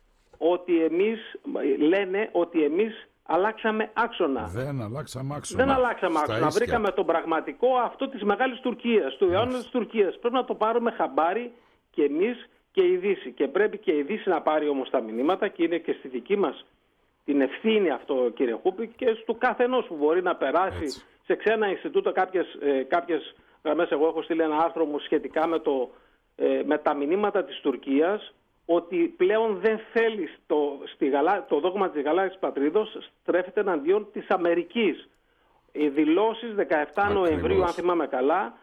λένε ότι εμείς αλλάξαμε άξονα. Δεν αλλάξαμε άξονα. Δεν αλλάξαμε άξονα. Βρήκαμε τον πραγματικό αυτό της μεγάλης Τουρκίας, του αιώνα της Τουρκίας. Πρέπει να το πάρουμε χαμπάρι και εμείς και η Δύση. Και πρέπει και η Δύση να πάρει όμως τα μηνύματα, και είναι και στη δική μας την ευθύνη αυτό, κύριε Χούπη, και στο καθενός που μπορεί να περάσει σε ξένα Ινστιτούτα κάποιες γραμμές. Εγώ έχω στείλει ένα άρθρο μου σχετικά με τα μηνύματα της Τουρκίας, ότι πλέον δεν θέλει το δόγμα της γαλάζιας πατρίδος στρέφεται εναντίον της Αμερικής. Οι δηλώσεις 17 Νοεμβρίου, αν θυμάμαι καλά,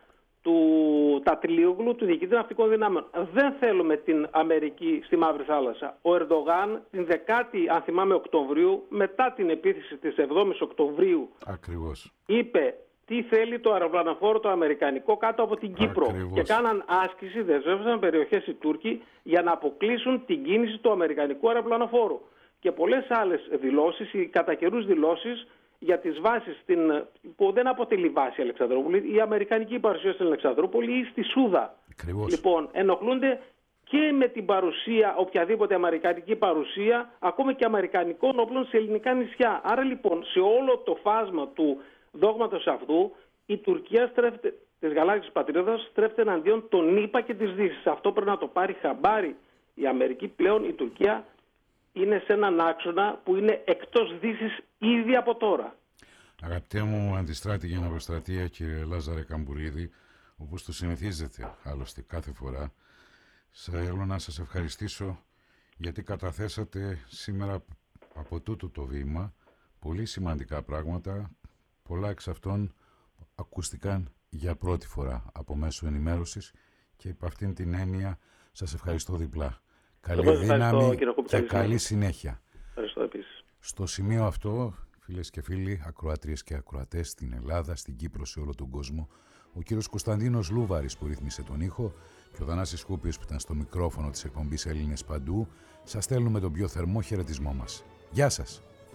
τα Τριούγλου, του διοικητή ναυτικών δυνάμεων. Δεν θέλουμε την Αμερική στη Μαύρη Θάλασσα. Ο Ερντογάν την 10η, αν θυμάμαι, Οκτωβρίου, μετά την επίθεση της 7ης Οκτωβρίου, ακριβώς, είπε τι θέλει το αεροπλανοφόρο το αμερικανικό κάτω από την Κύπρο. Ακριβώς. Και κάναν άσκηση, δεσμεύσαν περιοχές οι Τούρκοι για να αποκλείσουν την κίνηση του αμερικανικού αεροπλανοφόρου. Και πολλές άλλες δηλώσεις, ή κατά καιρούς δηλώσεις, για τις βάσεις που δεν αποτελεί βάση η Αλεξανδρούπολη, η αμερικανική παρουσία στην Αλεξανδρούπολη ή στη Σούδα. Ακριβώς. Λοιπόν, ενοχλούνται και με την παρουσία, οποιαδήποτε αμερικανική παρουσία, ακόμα και αμερικανικών όπλων σε ελληνικά νησιά. Άρα λοιπόν, σε όλο το φάσμα του δόγματος αυτού, η Τουρκία στρέφεται, της γαλάζιας πατρίδας, στρέφεται εναντίον των ΗΠΑ και της Δύσης. Αυτό πρέπει να το πάρει χαμπάρι η Αμερική. Πλέον η Τουρκία είναι σε έναν άξονα που είναι εκτός Δύσης ήδη από τώρα. Αγαπητέ μου αντιστράτη για αποστρατεία, κύριε Λάζαρε Καμπουρίδη, όπως το συνηθίζετε άλλωστε κάθε φορά, θέλω να σας ευχαριστήσω γιατί καταθέσατε σήμερα από τούτο το βήμα πολύ σημαντικά πράγματα. Πολλά εξ αυτών ακούστηκαν για πρώτη φορά από μέσω ενημέρωσης και υπ' αυτήν την έννοια σας ευχαριστώ διπλά. Καλή δύναμη και καλή συνέχεια. Ευχαριστώ επίσης. Στο σημείο αυτό, φίλες και φίλοι, ακροατρίες και ακροατές στην Ελλάδα, στην Κύπρο, σε όλο τον κόσμο, ο κύριος Κωνσταντίνος Λούβαρης που ρύθμισε τον ήχο και ο Θανάσης Κούπιος που ήταν στο μικρόφωνο της εκπομπής Έλληνες Παντού, σας στέλνουμε τον πιο θερμό χαιρετισμό μας. Γεια σας!